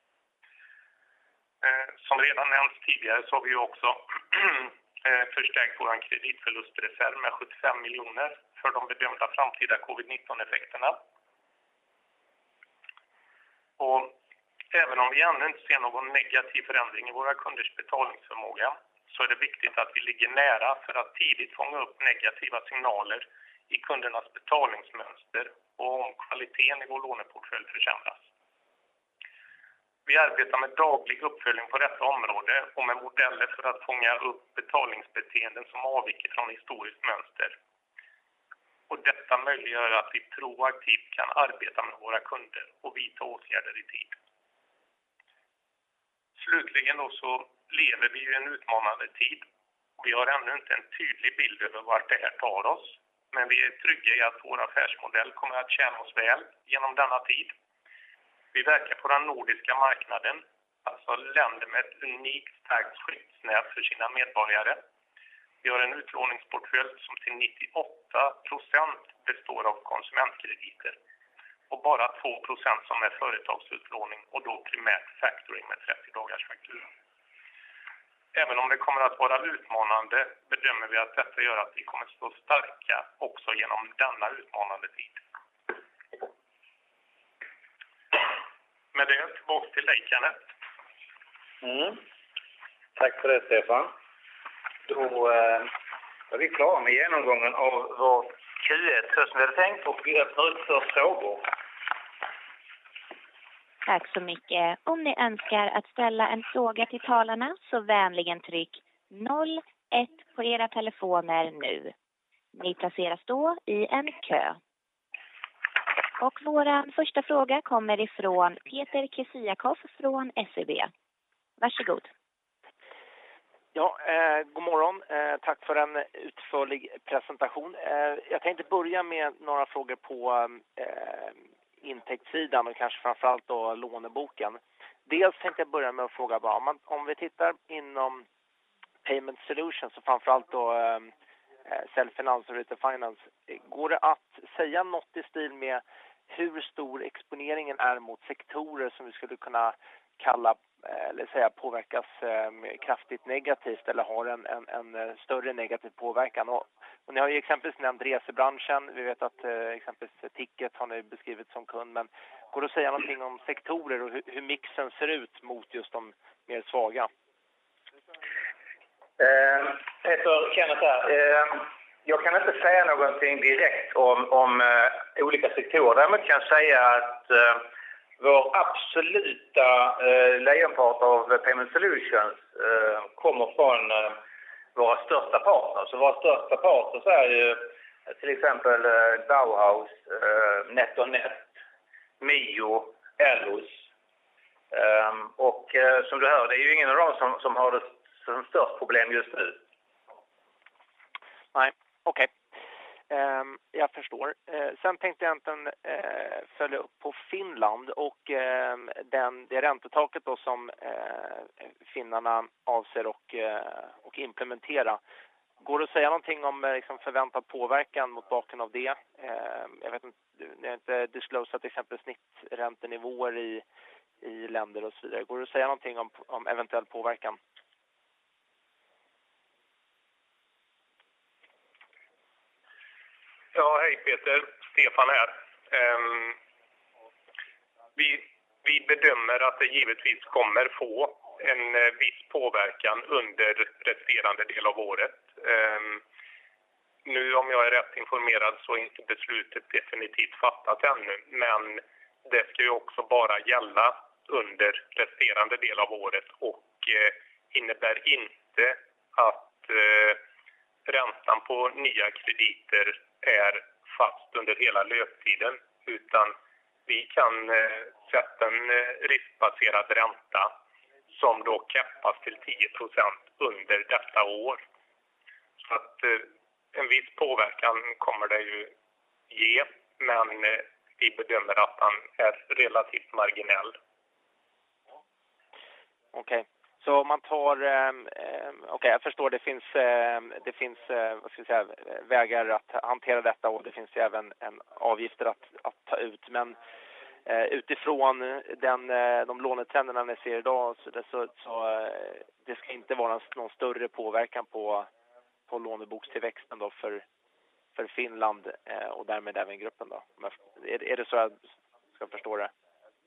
Som redan nämnts tidigare så har vi också förstärkt vår kreditförlustreserv med 75 miljoner för de bedömda framtida covid-19-effekterna. Och även om vi ännu inte ser någon negativ förändring i våra kunders betalningsförmåga så är det viktigt att vi ligger nära för att tidigt fånga upp negativa signaler i kundernas betalningsmönster och om kvaliteten i vår låneportfölj försämras. Vi arbetar med daglig uppföljning på detta område och med modeller för att fånga upp betalningsbeteenden som avviker från historiskt mönster. Och detta möjliggör att vi proaktivt kan arbeta med våra kunder och vidta åtgärder i tid. Slutligen då så lever vi i en utmanande tid. Vi har ännu inte en tydlig bild över vart det här tar oss. Men vi är trygga i att vår affärsmodell kommer att tjäna oss väl genom denna tid. Vi verkar på den nordiska marknaden, alltså länder med ett unikt starkt skyddsnät för sina medborgare. Vi har en utlåningsportfölj som till 98% består av konsumentkrediter och bara 2% som är företagsutlåning och då primärt factoring med 30 dagars faktura. Även om det kommer att vara utmanande bedömer vi att detta gör att vi kommer att stå starka också genom denna utmanande tid. Med det tillbaka till dig, Kenneth. Tack för det, Stefan. Då är vi klara med genomgången av vår Q1 så som vi hade tänkt och vi öppnar ut för frågor. Tack så mycket. Om ni önskar att ställa en fråga till talarna så vänligen tryck 01 på era telefoner nu. Ni placeras då i en kö. Och vår första fråga kommer ifrån Peter Kesiakov från SEB. Varsågod. Ja, god morgon. Tack för en utförlig presentation. Jag tänkte börja med några frågor på intäktssidan och kanske framförallt då låneboken. Dels tänkte jag börja med att fråga bara, om vi tittar inom Payment Solutions och framförallt då Self-Finance och Retail Finance, går det att säga något i stil med hur stor exponeringen är mot sektorer som vi skulle kunna kalla eller säga, påverkas kraftigt negativt eller har en större negativ påverkan. Och ni har ju exempelvis nämnt resebranschen. Vi vet att exempelvis Ticket har ni beskrivit som kund. Men går det att säga någonting om sektorer och hur mixen ser ut mot just de mer svaga? Heter Kenneth här. Jag kan inte säga någonting direkt om olika sektorer. Däremot kan jag säga att vår absoluta lejonpart av Payment Solutions kommer från våra största partners. Så våra största partners är ju till exempel Bauhaus, NetOnNet, Mio, Ellos. Och som du hör, det är ju ingen av dem som har det som störst problem just nu. Nej, okej. Jag förstår. Sen tänkte jag egentligen följa upp på Finland och det räntetaket då som finnarna avser och implementera. Går det att säga någonting om liksom förväntad påverkan mot bakgrund av det? Jag vet inte, ni har inte disclosat till exempel snitträntenivåer i länder och så vidare. Går det att säga någonting om eventuell påverkan? Ja, hej Peter. Stefan här. Vi bedömer att det givetvis kommer få en viss påverkan under resterande del av året. Nu om jag är rätt informerad så är inte beslutet definitivt fattat ännu. Men det ska ju också bara gälla under resterande del av året och innebär inte att räntan på nya krediter är fast under hela löptiden, utan vi kan sätta en riskbaserad ränta som då kappas till 10% under detta år. Så att en viss påverkan kommer det ju ge, men vi bedömer att den är relativt marginell. Okej. Så om man tar, jag förstår det finns vad ska jag säga, vägar att hantera detta och det finns ju även avgifter att ta ut. Men utifrån de lånetrenderna ni ser idag så det ska inte vara någon större påverkan på lånebokstillväxten då för Finland och därmed även gruppen då. Är det så jag ska förstå det?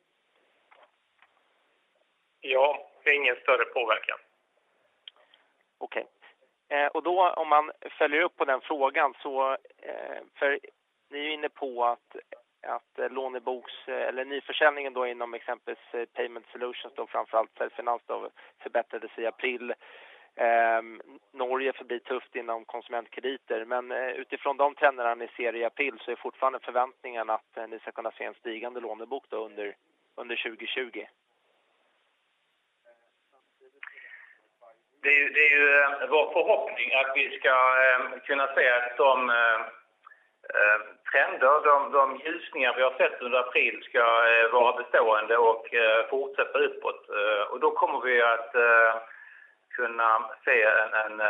Ja, det är ingen större påverkan. Okej. Och då om man följer upp på den frågan så för ni är ju inne på att låneboks eller nyförsäljningen då inom exempelvis Payment Solutions då framförallt Selfinans då förbättrades i april. Norge förblir tufft inom konsumentkrediter, men utifrån de trenderna ni ser i april så är fortfarande förväntningen att ni ska kunna se en stigande lånebok då under 2020. Det är ju vår förhoppning att vi ska kunna se att de trender, de ljusningar vi har sett under april ska vara bestående och fortsätta uppåt. Och då kommer vi att kunna se en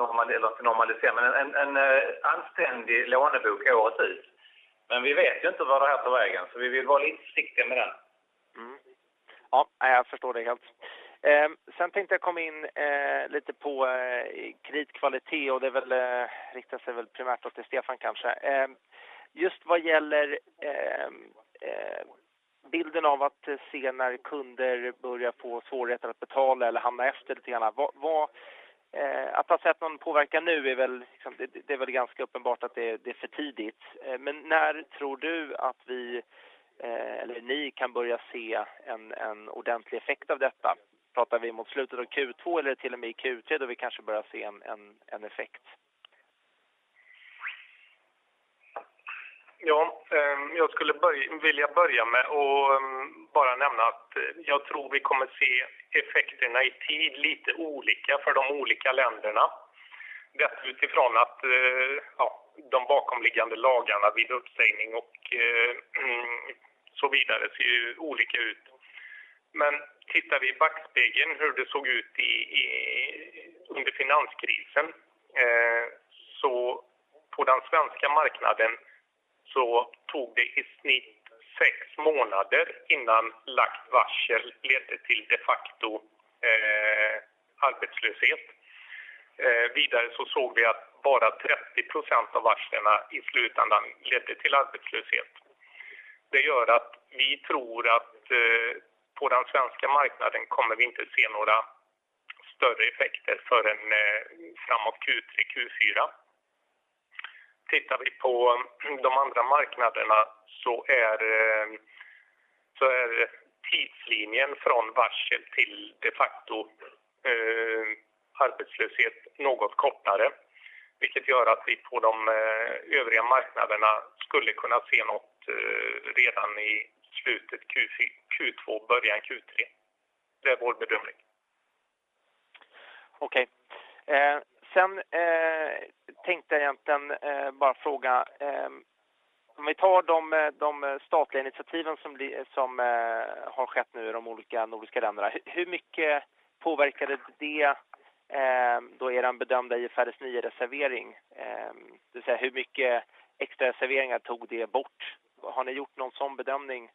anständig lånebok året ut. Men vi vet ju inte vad det här tar vägen, så vi vill vara lite försiktiga med den. Mm. Ja, jag förstår det helt. Sen tänkte jag komma in lite på kreditkvalitet och det är väl riktar sig väl primärt till Stefan kanske. Just vad gäller bilden av att se när kunder börjar få svårigheter att betala eller hamna efter lite grann. Att ha sett någon påverkan nu är väl, liksom, det är väl ganska uppenbart att det är för tidigt. Men när tror du att vi eller ni kan börja se en ordentlig effekt av detta? Pratar vi mot slutet av Q2 eller till och med i Q3 då vi kanske börjar se en effekt? Ja, jag skulle vilja börja med att bara nämna att jag tror vi kommer se effekterna i tid lite olika för de olika länderna. Detta utifrån att de bakomliggande lagarna vid uppsägning och så vidare ser ju olika ut. Men tittar vi i backspegeln hur det såg ut under finanskrisen så på den svenska marknaden så tog det i snitt 6 månader innan lagt varsel ledde till de facto arbetslöshet. Vidare så såg vi att bara 30% av varslen i slutändan ledde till arbetslöshet. Det gör att vi tror att på den svenska marknaden kommer vi inte se några större effekter förrän framåt Q3, Q4. Tittar vi på de andra marknaderna så är tidslinjen från varsel till de facto arbetslöshet något kortare. Vilket gör att vi på de övriga marknaderna skulle kunna se något redan i slutet Q2, början Q3. Det är vår bedömning. Okej. Sen tänkte jag egentligen bara fråga, om vi tar de statliga initiativen som har skett nu i de olika nordiska länderna, hur mycket påverkade det då er bedömda IFRS 9-reservering? Det vill säga, hur mycket extra reserveringar tog det bort? Har ni gjort någon sån bedömning?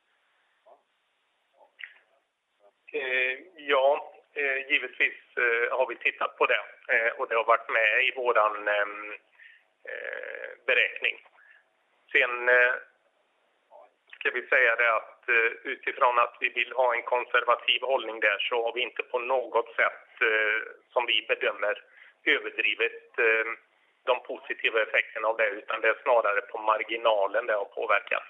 Ja, givetvis har vi tittat på det och det har varit med i våran beräkning. Sen ska vi säga det att utifrån att vi vill ha en konservativ hållning där så har vi inte på något sätt som vi bedömer överdrivet de positiva effekterna av det, utan det är snarare på marginalen det har påverkat.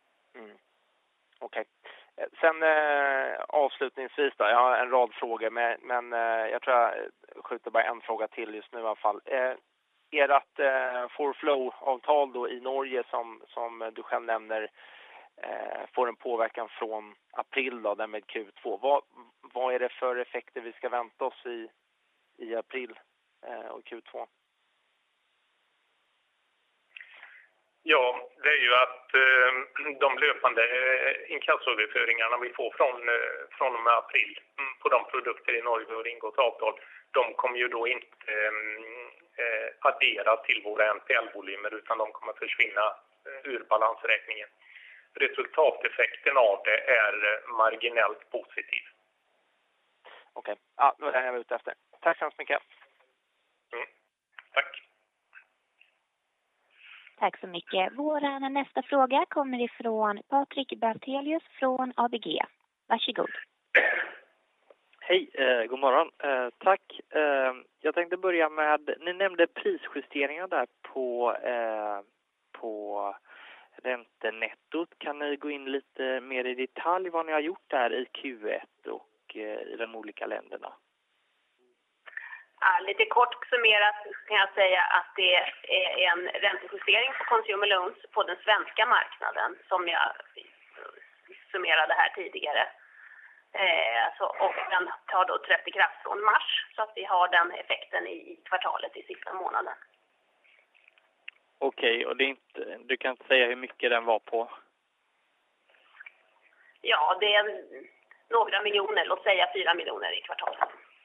Okej. Sen avslutningsvis då, jag har en rad frågor men jag tror jag skjuter bara en fråga till just nu i alla fall. Ert ForFlow-avtal då i Norge som du själv nämner får en påverkan från april då, den med Q2. Vad är det för effekter vi ska vänta oss i april och Q2? Ja, det är ju att de löpande inkassoöverföringarna vi får från och med april på de produkter i Norge och ingått avtal, de kommer ju då inte addera till våra NPL-volymer utan de kommer försvinna ur balansräkningen. Resultateffekten av det är marginellt positiv. Okej, ja, det var det jag var ute efter. Tack så mycket. Tack. Tack så mycket. Vår nästa fråga kommer ifrån Patrik Bertelius från ABG. Varsågod. Hej, god morgon. Tack. Jag tänkte börja med, ni nämnde prisjusteringar där på räntenettot. Kan ni gå in lite mer i detalj vad ni har gjort där i Q1 och i de olika länderna? Ja, lite kort summerat kan jag säga att det är en räntejustering på consumer loans på den svenska marknaden som jag summerade här tidigare. Och den tar då 30 kraft från mars så att vi har den effekten i kvartalet i sista månaden. Okej, och det är inte, du kan inte säga hur mycket den var på? Ja, det är några miljoner, låt säga 4 miljoner i kvartalet.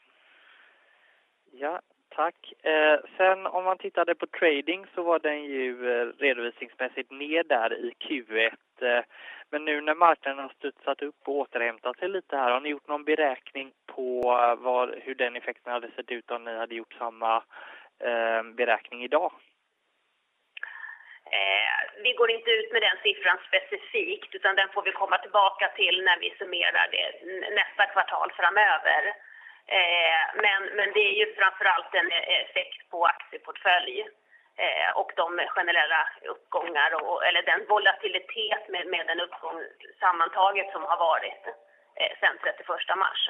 Ja, tack. Sen om man tittade på trading så var den ju redovisningsmässigt ner där i Q1. Men nu när marknaden har studsat upp och återhämtat sig lite här, har ni gjort någon beräkning på hur den effekten hade sett ut om ni hade gjort samma beräkning idag? Vi går inte ut med den siffran specifikt utan den får vi komma tillbaka till när vi summerar det nästa kvartal framöver. Men det är ju framförallt en effekt på aktieportfölj och de generella uppgångar eller den volatilitet med den uppgång sammantaget som har varit sedan 31 mars.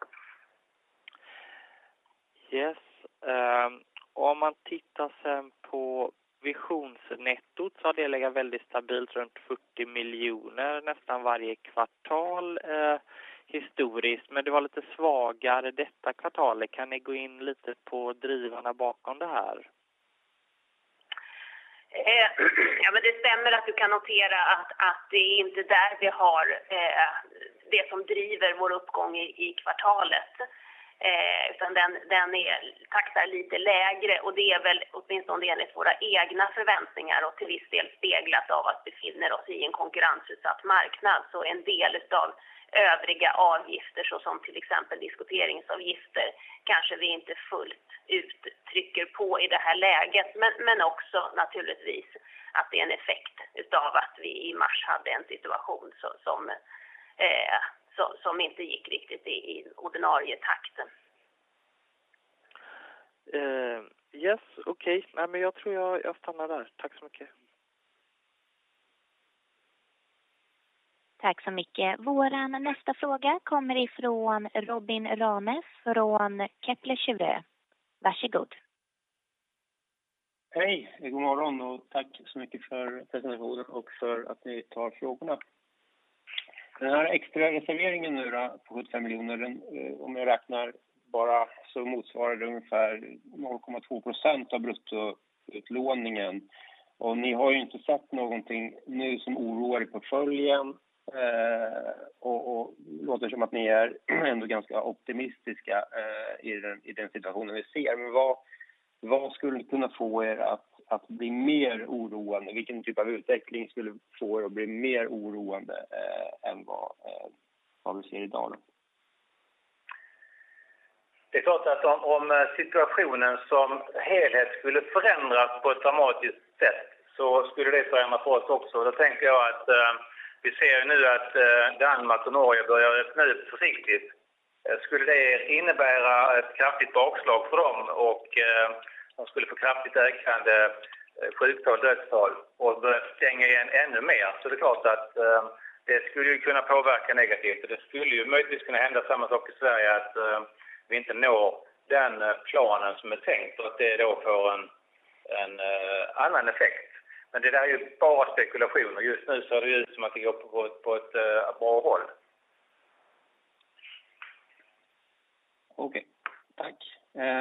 Yes. Och om man tittar sen på visionsnettot så har det legat väldigt stabilt runt 40 miljoner nästan varje kvartal historiskt. Men det var lite svagare detta kvartalet. Kan ni gå in lite på drivarna bakom det här? Ja, men det stämmer att du kan notera att det är inte där vi har det som driver vår uppgång i kvartalet. Utan den taktar lite lägre, och det är väl åtminstone enligt våra egna förväntningar och till viss del speglat av att befinner oss i en konkurrensutsatt marknad. Så en del av övriga avgifter, såsom till exempel diskuteringsavgifter, kanske vi inte fullt ut trycker på i det här läget, men också naturligtvis att det är en effekt utav att vi i mars hade en situation som inte gick riktigt i ordinarie takten. Yes, okej. Nej, men jag tror jag stannar där. Tack så mycket. Tack så mycket. Våran nästa fråga kommer ifrån Robin Rames från Kepler Cheuvreux. Varsågod. Hej, god morgon och tack så mycket för presentationen och för att ni tar frågorna. Den här extra reserveringen nu då, på 75 miljoner, om jag räknar bara så motsvarar det ungefär 0,2% av bruttoutlåningen. Och ni har ju inte sett någonting nu som oroar i portföljen. Och låter som att ni är ändå ganska optimistiska i den situationen vi ser. Men vad skulle kunna få er att bli mer oroande? Vilken typ av utveckling skulle få er att bli mer oroande än vad vi ser idag? Då? Det är klart att om situationen som helhet skulle förändras på ett dramatiskt sätt så skulle det förändra för oss också. Då tänker jag att vi ser nu att Danmark och Norge börjar öppna upp försiktigt. Skulle det innebära ett kraftigt bakslag för dem och de skulle få kraftigt ökande sjuktal, dödstal och börja stänga igen ännu mer, så det är klart att det skulle ju kunna påverka negativt. Och det skulle ju möjligtvis kunna hända samma sak i Sverige, att vi inte når den planen som är tänkt och att det då får en annan effekt. Men det där är ju bara spekulationer. Just nu ser det ut som att det går på ett bra håll. Okej, tack.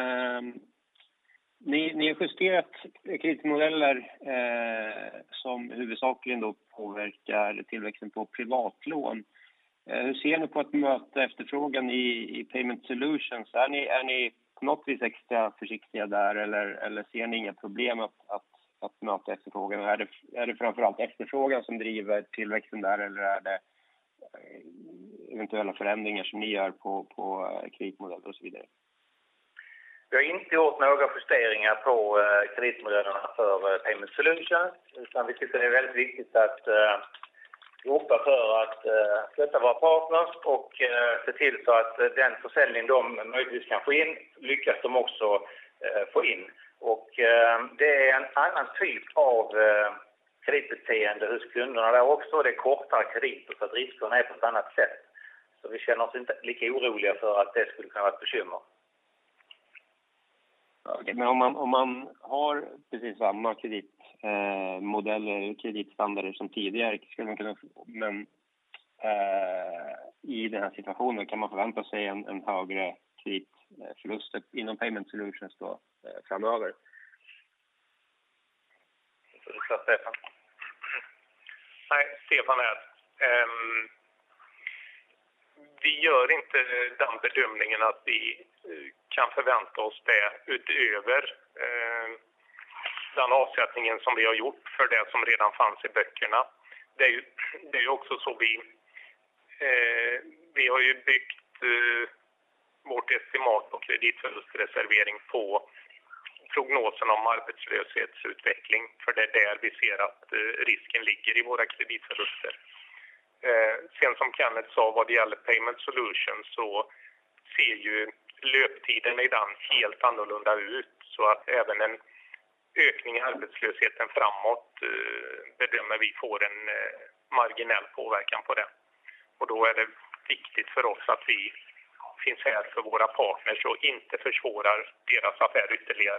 Ni har justerat kreditmodeller som huvudsakligen då påverkar tillväxten på privatlån. Hur ser ni på att möta efterfrågan i Payment Solutions? Är ni på något vis extra försiktiga där eller ser ni inga problem att möta efterfrågan? Är det framförallt efterfrågan som driver tillväxten där, eller är det eventuella förändringar som ni gör på kreditmodeller och så vidare? Vi har inte gjort några justeringar på kreditmodellerna för Payment Solutions, utan vi tycker det är väldigt viktigt att jobba för att stötta våra partners och se till så att den försäljning de möjligtvis kan få in lyckas de också få in. Och det är en annan typ av kreditbeteende hos kunderna där också. Det är kortare krediter så att riskerna är på ett annat sätt. Så vi känner oss inte lika oroliga för att det skulle kunna vara ett bekymmer. Okay, men om man har precis samma kreditmodeller, kreditstandarder som tidigare, skulle man kunna, men i den här situationen kan man förvänta sig en högre kreditförlust inom Payment Solutions då framöver? Stefan. Nej, Stefan här. Vi gör inte den bedömningen att vi kan förvänta oss det utöver den avsättningen som vi har gjort för det som redan fanns i böckerna. Det är ju också så vi har ju byggt vårt estimat på kreditförlustreservering på prognosen om arbetslöshetsutveckling, för det är där vi ser att risken ligger i våra kreditförluster. Sen som Kenneth sa, vad det gäller Payment Solutions så ser ju löptiden i den helt annorlunda ut, så att även en ökning i arbetslösheten framåt bedömer vi får en marginell påverkan på det. Och då är det viktigt för oss att vi finns här för våra partners och inte försvårar deras affär ytterligare.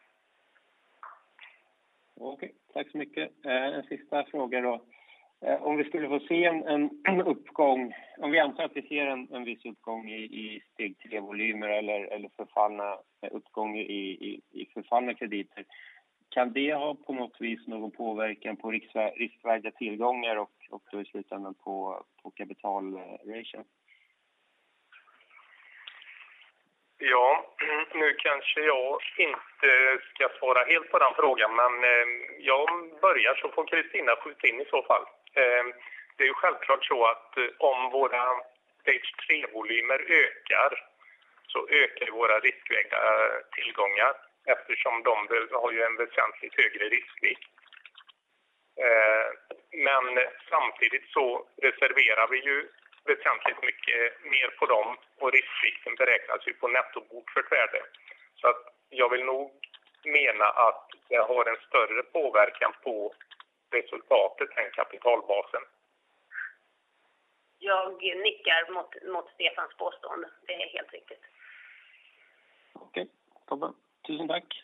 Okej, tack så mycket. En sista fråga då. Om vi skulle få se en uppgång, om vi antar att vi ser en viss uppgång i steg 3-volymer eller förfallna uppgång i förfallna krediter, kan det ha på något vis någon påverkan på riskvärda tillgångar och då i slutändan på kapitalration? Ja, nu kanske jag inte ska svara helt på den frågan, men jag börjar så får Kristina skjuta in i så fall. Det är ju självklart så att om våra stage 3-volymer ökar så ökar våra riskvägda tillgångar eftersom de har ju en väsentligt högre riskvikt. Men samtidigt så reserverar vi ju väsentligt mycket mer på dem och riskvikten beräknas ju på nettobokfört värde. Så att jag vill nog mena att det har en större påverkan på resultatet än kapitalbasen. Jag nickar mot Stefans påstående. Det är helt riktigt. Okej, toppen. Tusen tack.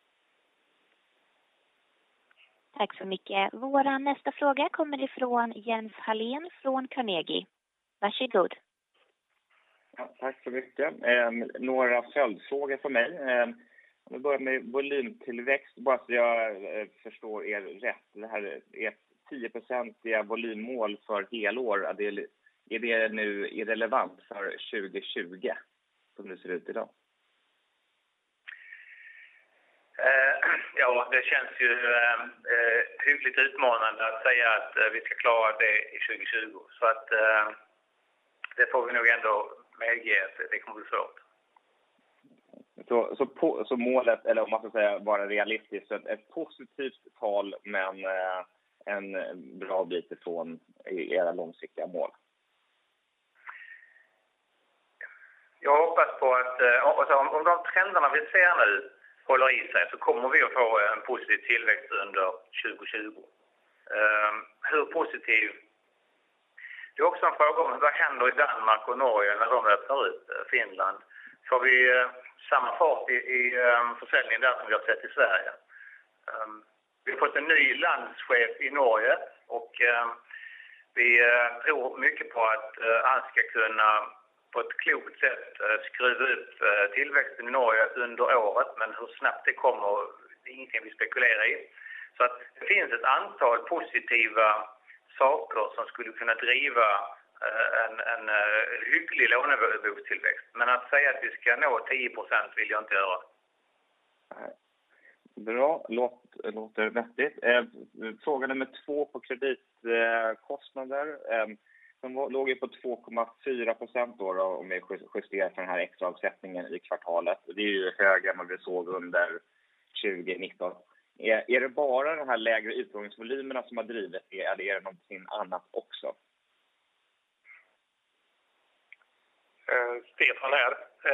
Tack så mycket. Vår nästa fråga kommer ifrån Jens Hallén från Carnegie. Varsågod. Ja, tack så mycket. Några följdfrågor för mig. Om vi börjar med volymtillväxt, bara så jag förstår er rätt. Det här är 10% volymmål för helår. Är det nu irrelevant för 2020 som det ser ut idag? Ja, det känns ju hyggligt utmanande att säga att vi ska klara det i 2020. Så att det får vi nog ändå medge att det kommer bli svårt. Så målet, eller om man ska säga vara realistiskt, så ett positivt tal men en bra bit ifrån era långsiktiga mål? Jag hoppas på att om de trenderna vi ser nu håller i sig så kommer vi att få en positiv tillväxt under 2020. Hur positiv? Det är också en fråga om vad händer i Danmark och Norge när de öppnar upp Finland. Får vi samma fart i försäljningen där som vi har sett i Sverige? Vi har fått en ny landschef i Norge och vi tror mycket på att han ska kunna på ett klokt sätt skruva upp tillväxten i Norge under året, men hur snabbt det kommer, det är ingenting vi spekulerar i. Så att det finns ett antal positiva saker som skulle kunna driva en hygglig lånebokstillväxt. Men att säga att vi ska nå 10% vill jag inte göra. Bra, låter vettigt. Fråga nummer 2 på kreditkostnader. De låg ju på 2,4% då om vi justerar för den här extra avsättningen i kvartalet. Det är ju högre än vad vi såg under 2019. Är det bara de här lägre utlåningsvolymerna som har drivit det, eller är det någonting annat också? Stefan här.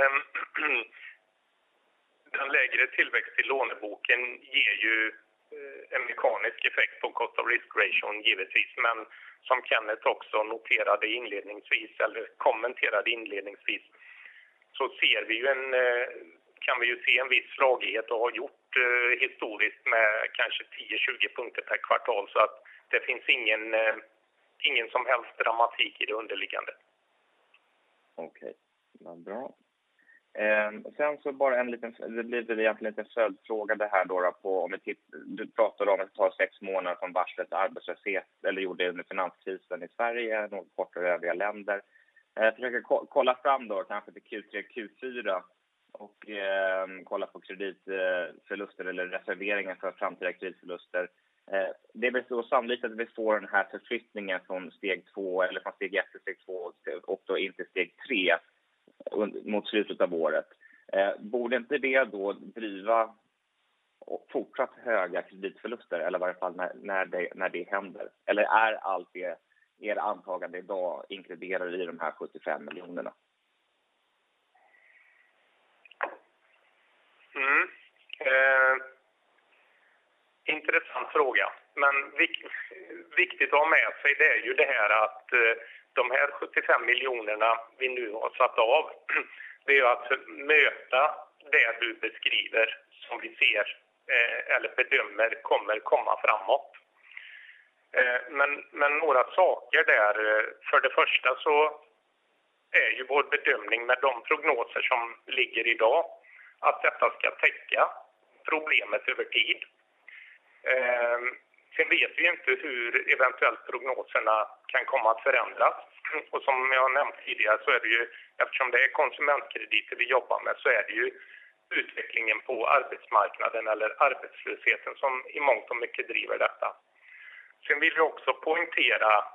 Den lägre tillväxt i låneboken ger ju en mekanisk effekt på cost of risk ration givetvis, men som Kenneth också noterade inledningsvis eller kommenterade inledningsvis så ser vi ju kan vi ju se en viss slagighet och har gjort historiskt med kanske 10-20 punkter per kvartal, så att det finns ingen som helst dramatik i det underliggande. Okej, bra. Sen så bara det blir väl egentligen en följdfråga det här då på, om du pratade om att det tar 6 månader från varslet till arbetslöshet, eller gjorde det under finanskrisen i Sverige, något kortare övriga länder. Jag försöker kolla fram då kanske till Q3, Q4 och kolla på kreditförluster eller reserveringar för framtida kreditförluster. Det är väl så sannolikt att vi får den här förflyttningen från steg 2 eller från steg 1 till steg 2 och då inte steg 3 mot slutet av året. Borde inte det då driva fortsatt höga kreditförluster, eller i varje fall när det händer? Eller är allt det er antagande idag inkluderar i de här 75 miljonerna? Intressant fråga. Men viktigt att ha med sig det är ju det här att de här 75 miljonerna vi nu har satt av, det är ju att möta det du beskriver som vi ser eller bedömer kommer komma framåt. Men några saker där. För det första så är ju vår bedömning med de prognoser som ligger idag att detta ska täcka problemet över tid. Sen vet vi inte hur eventuellt prognoserna kan komma att förändras. Och som jag nämnt tidigare så är det ju, eftersom det är konsumentkrediter vi jobbar med, så är det ju utvecklingen på arbetsmarknaden eller arbetslösheten som i mångt och mycket driver detta. Sen vill vi också poängtera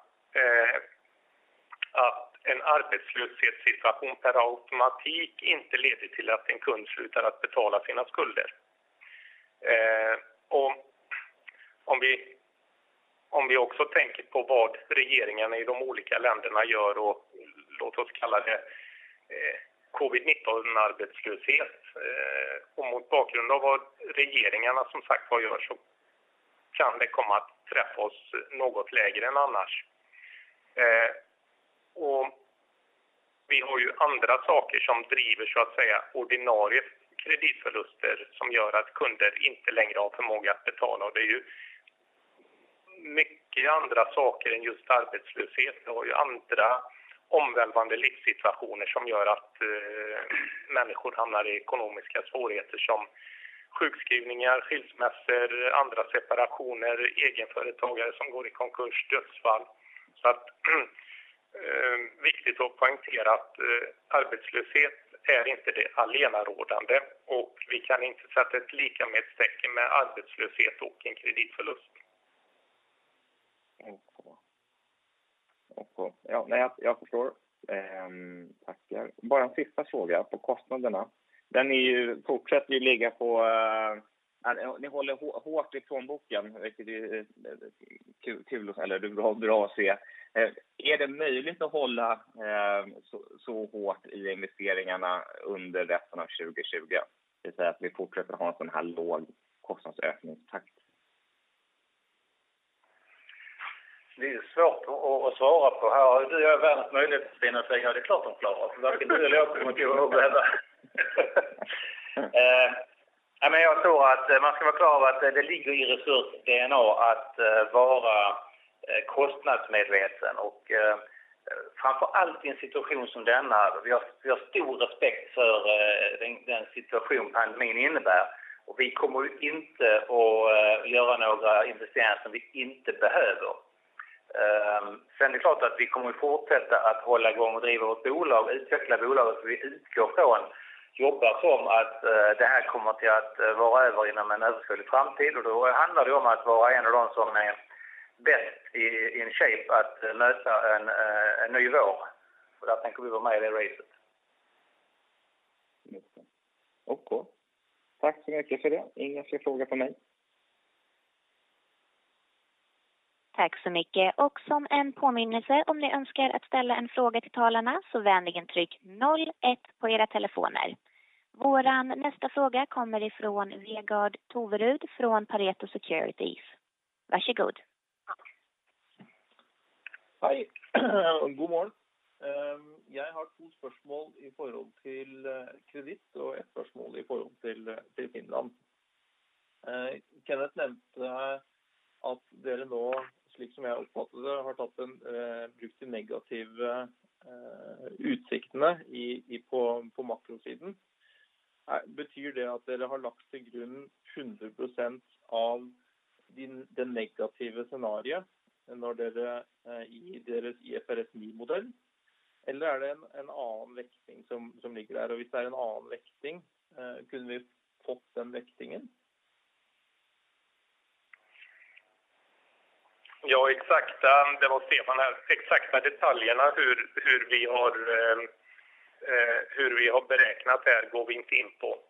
att en arbetslöshetssituation per automatik inte leder till att en kund slutar att betala sina skulder. Och om vi också tänker på vad regeringarna i de olika länderna gör och låt oss kalla det covid-19-arbetslöshet och mot bakgrund av vad regeringarna som sagt vad gör så kan det komma att träffa oss något lägre än annars. Och vi har ju andra saker som driver så att säga ordinarie kreditförluster som gör att kunder inte längre har förmåga att betala. Och det är ju mycket andra saker än just arbetslöshet. Vi har ju andra omvälvande livssituationer som gör att människor hamnar i ekonomiska svårigheter som sjukskrivningar, skilsmässor, andra separationer, egenföretagare som går i konkurs, dödsfall. Så att viktigt att poängtera att arbetslöshet är inte det allenarådande och vi kan inte sätta ett likamedstecken med arbetslöshet och en kreditförlust. Ja, nej, jag förstår. Tackar. Bara en sista fråga på kostnaderna. Den är ju, fortsätter ju ligga på... ni håller hårt i plånboken, vilket är kul eller bra att se. Är det möjligt att hålla så hårt i investeringarna under resten av 2020? Det vill säga att vi fortsätter ha en sån här låg kostnadsökningstakt. Det är svårt att svara på. Här har du världens möjlighet att säga det är klart de klarar. Varken du eller jag kommer till att behöva. Men jag tror att man ska vara klar över att det ligger i resurs-DNA att vara kostnadsmedveten och framför allt i en situation som denna. Vi har stor respekt för den situation pandemin innebär och vi kommer ju inte att göra några investeringar som vi inte behöver. Sen är det klart att vi kommer att fortsätta att hålla igång och driva vårt bolag, utveckla bolaget. Vi utgår från, jobbar som att det här kommer till att vara över inom en överskådlig framtid. Och då handlar det om att vara en av de som är bäst i en shape att möta en ny vår. Och där tänker vi vara med i det racet. Okej. Tack så mycket för det. Inga fler frågor på mig. Tack så mycket. Och som en påminnelse, om ni önskar att ställa en fråga till talarna så vänligen tryck 01 på era telefoner. Våran nästa fråga kommer ifrån Vegard Toverud från Pareto Securities. Varsågod. Hej, god morgen. Jeg har 2 spørsmål i forhold til kreditt og et spørsmål i forhold til Finland. Kenneth nevnte at dere nå, slik som jeg oppfattet det, har tatt brukt de negative utsiktene på makrosiden. Betyr det at dere har lagt til grunn 100% av det negative scenariet når dere i deres IFRS 9-modell? Eller er det en annen vekting som ligger der? Og hvis det er en annen vekting, kunne vi fått den vektingen? Ja, det var Stefan här. Exakta detaljerna hur vi har beräknat här går vi inte in på.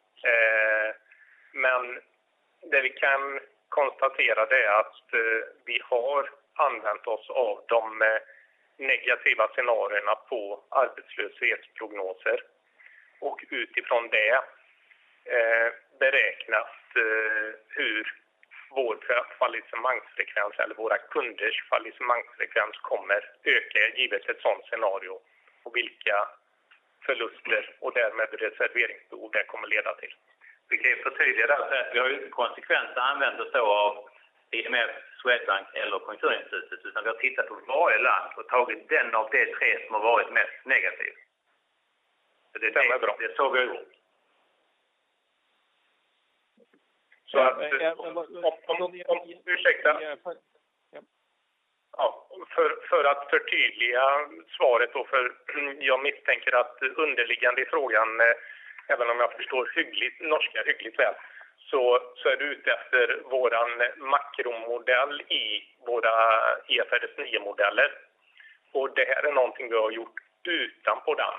Men det vi kan konstatera det är att vi har använt oss av de negativa scenarierna på arbetslöshetsprognoser och utifrån det beräknat hur vår fallissemangsfrekvens eller våra kunders fallissemangsfrekvens kommer öka givet ett sådant scenario och vilka förluster och därmed reserveringsbehov det kommer leda till. Vi kan ju förtydliga där att vi har ju inte konsekvent använt oss av IMF, Swedbank eller Konjunkturinstitutet utan vi har tittat på varje land och tagit den av de 3 som har varit mest negativ. Så det är bra. Det så vi har gjort. Så att, ursäkta. Ja, för att förtydliga svaret då, för jag misstänker att underliggande i frågan, även om jag förstår norska hyggligt väl, så är du ute efter våran makromodell i våra IFRS 9-modeller. Och det här är någonting vi har gjort utanpå den.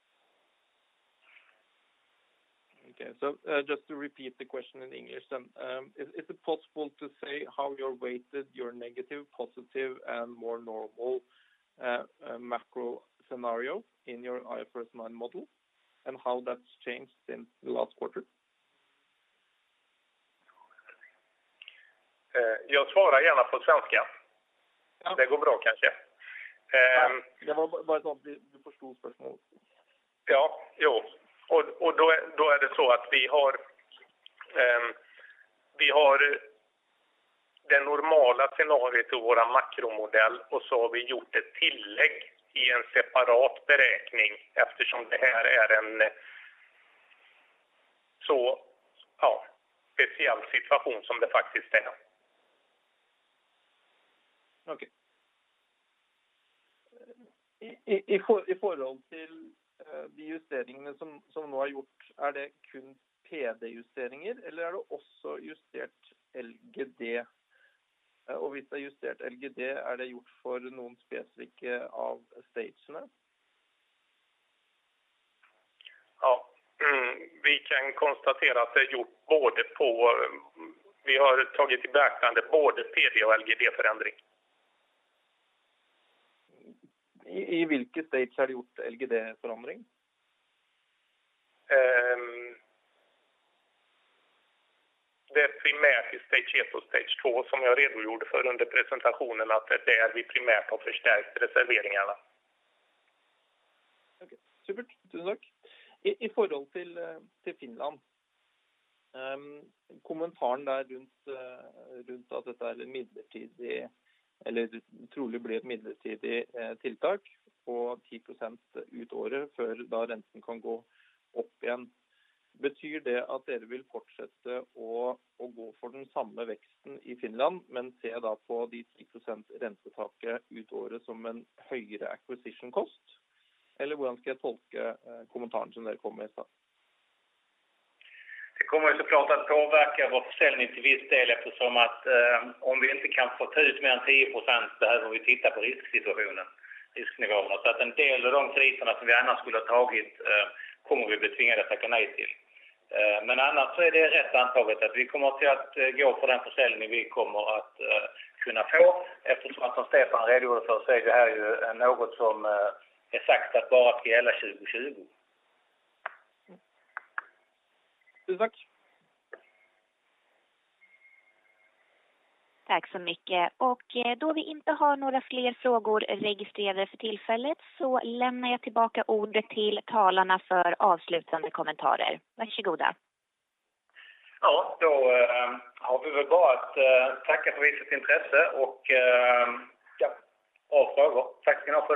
Okay, so just to repeat the question in English then, is it possible to say how you're weighted your negative, positive and more normal macro scenario in your IFRS 9 model and how that's changed since the last quarter? Jag svarar gärna på svenska. Ja. Det går bra kanske. Det var bara så att du förstod spörsmålet. Ja, jo. Och då är det så att vi har det normala scenariot i våra makromodell och så har vi gjort ett tillägg i en separat beräkning eftersom det här är en så speciell situation som det faktiskt är. Okej. I forhold til de justeringene som nå har gjort, er det kun PD-justeringer, eller er det også justert LGD? Og hvis det er justert LGD, er det gjort for noen spesifikke av stagene? Ja, vi kan konstatera att det är gjort både på, vi har tagit i beaktande både PD och LGD-förändring. I hvilke stages har det gjort LGD-forandring? Det är primärt i stage 1 och stage 2 som jag redogjorde för under presentationen att det är där vi primärt har förstärkt reserveringarna. Okej, supert. Tusen takk. I forhold til Finland, kommentaren der rundt at dette er midlertidig, eller trolig blir et midlertidig tiltak på 10% ut året før da renten kan gå opp igjen. Betyr det at dere vil fortsette å gå for den samme veksten i Finland, men se da på de 10% rentetaket ut året som en høyere acquisition cost? Eller hvordan skal jeg tolke kommentaren som dere kom med i stad? Det kommer ju såklart att påverka vår försäljning till viss del eftersom att om vi inte kan få ta ut mer än 10% behöver vi titta på risknivåerna. Så att en del av de kriserna som vi annars skulle ha tagit kommer vi bli tvingade att tacka nej till. Men annars så är det rätt antaget att vi kommer till att gå för den försäljning vi kommer att kunna få. Eftersom att som Stefan redogjorde för så är det här ju något som är sagt att bara ska gälla 2020. Tack. Tack så mycket. Och då vi inte har några fler frågor registrerade för tillfället så lämnar jag tillbaka ordet till talarna för avslutande kommentarer. Varsågoda. Ja, då har vi väl bara att tacka för visat intresse och bra frågor. Tack ska ni ha för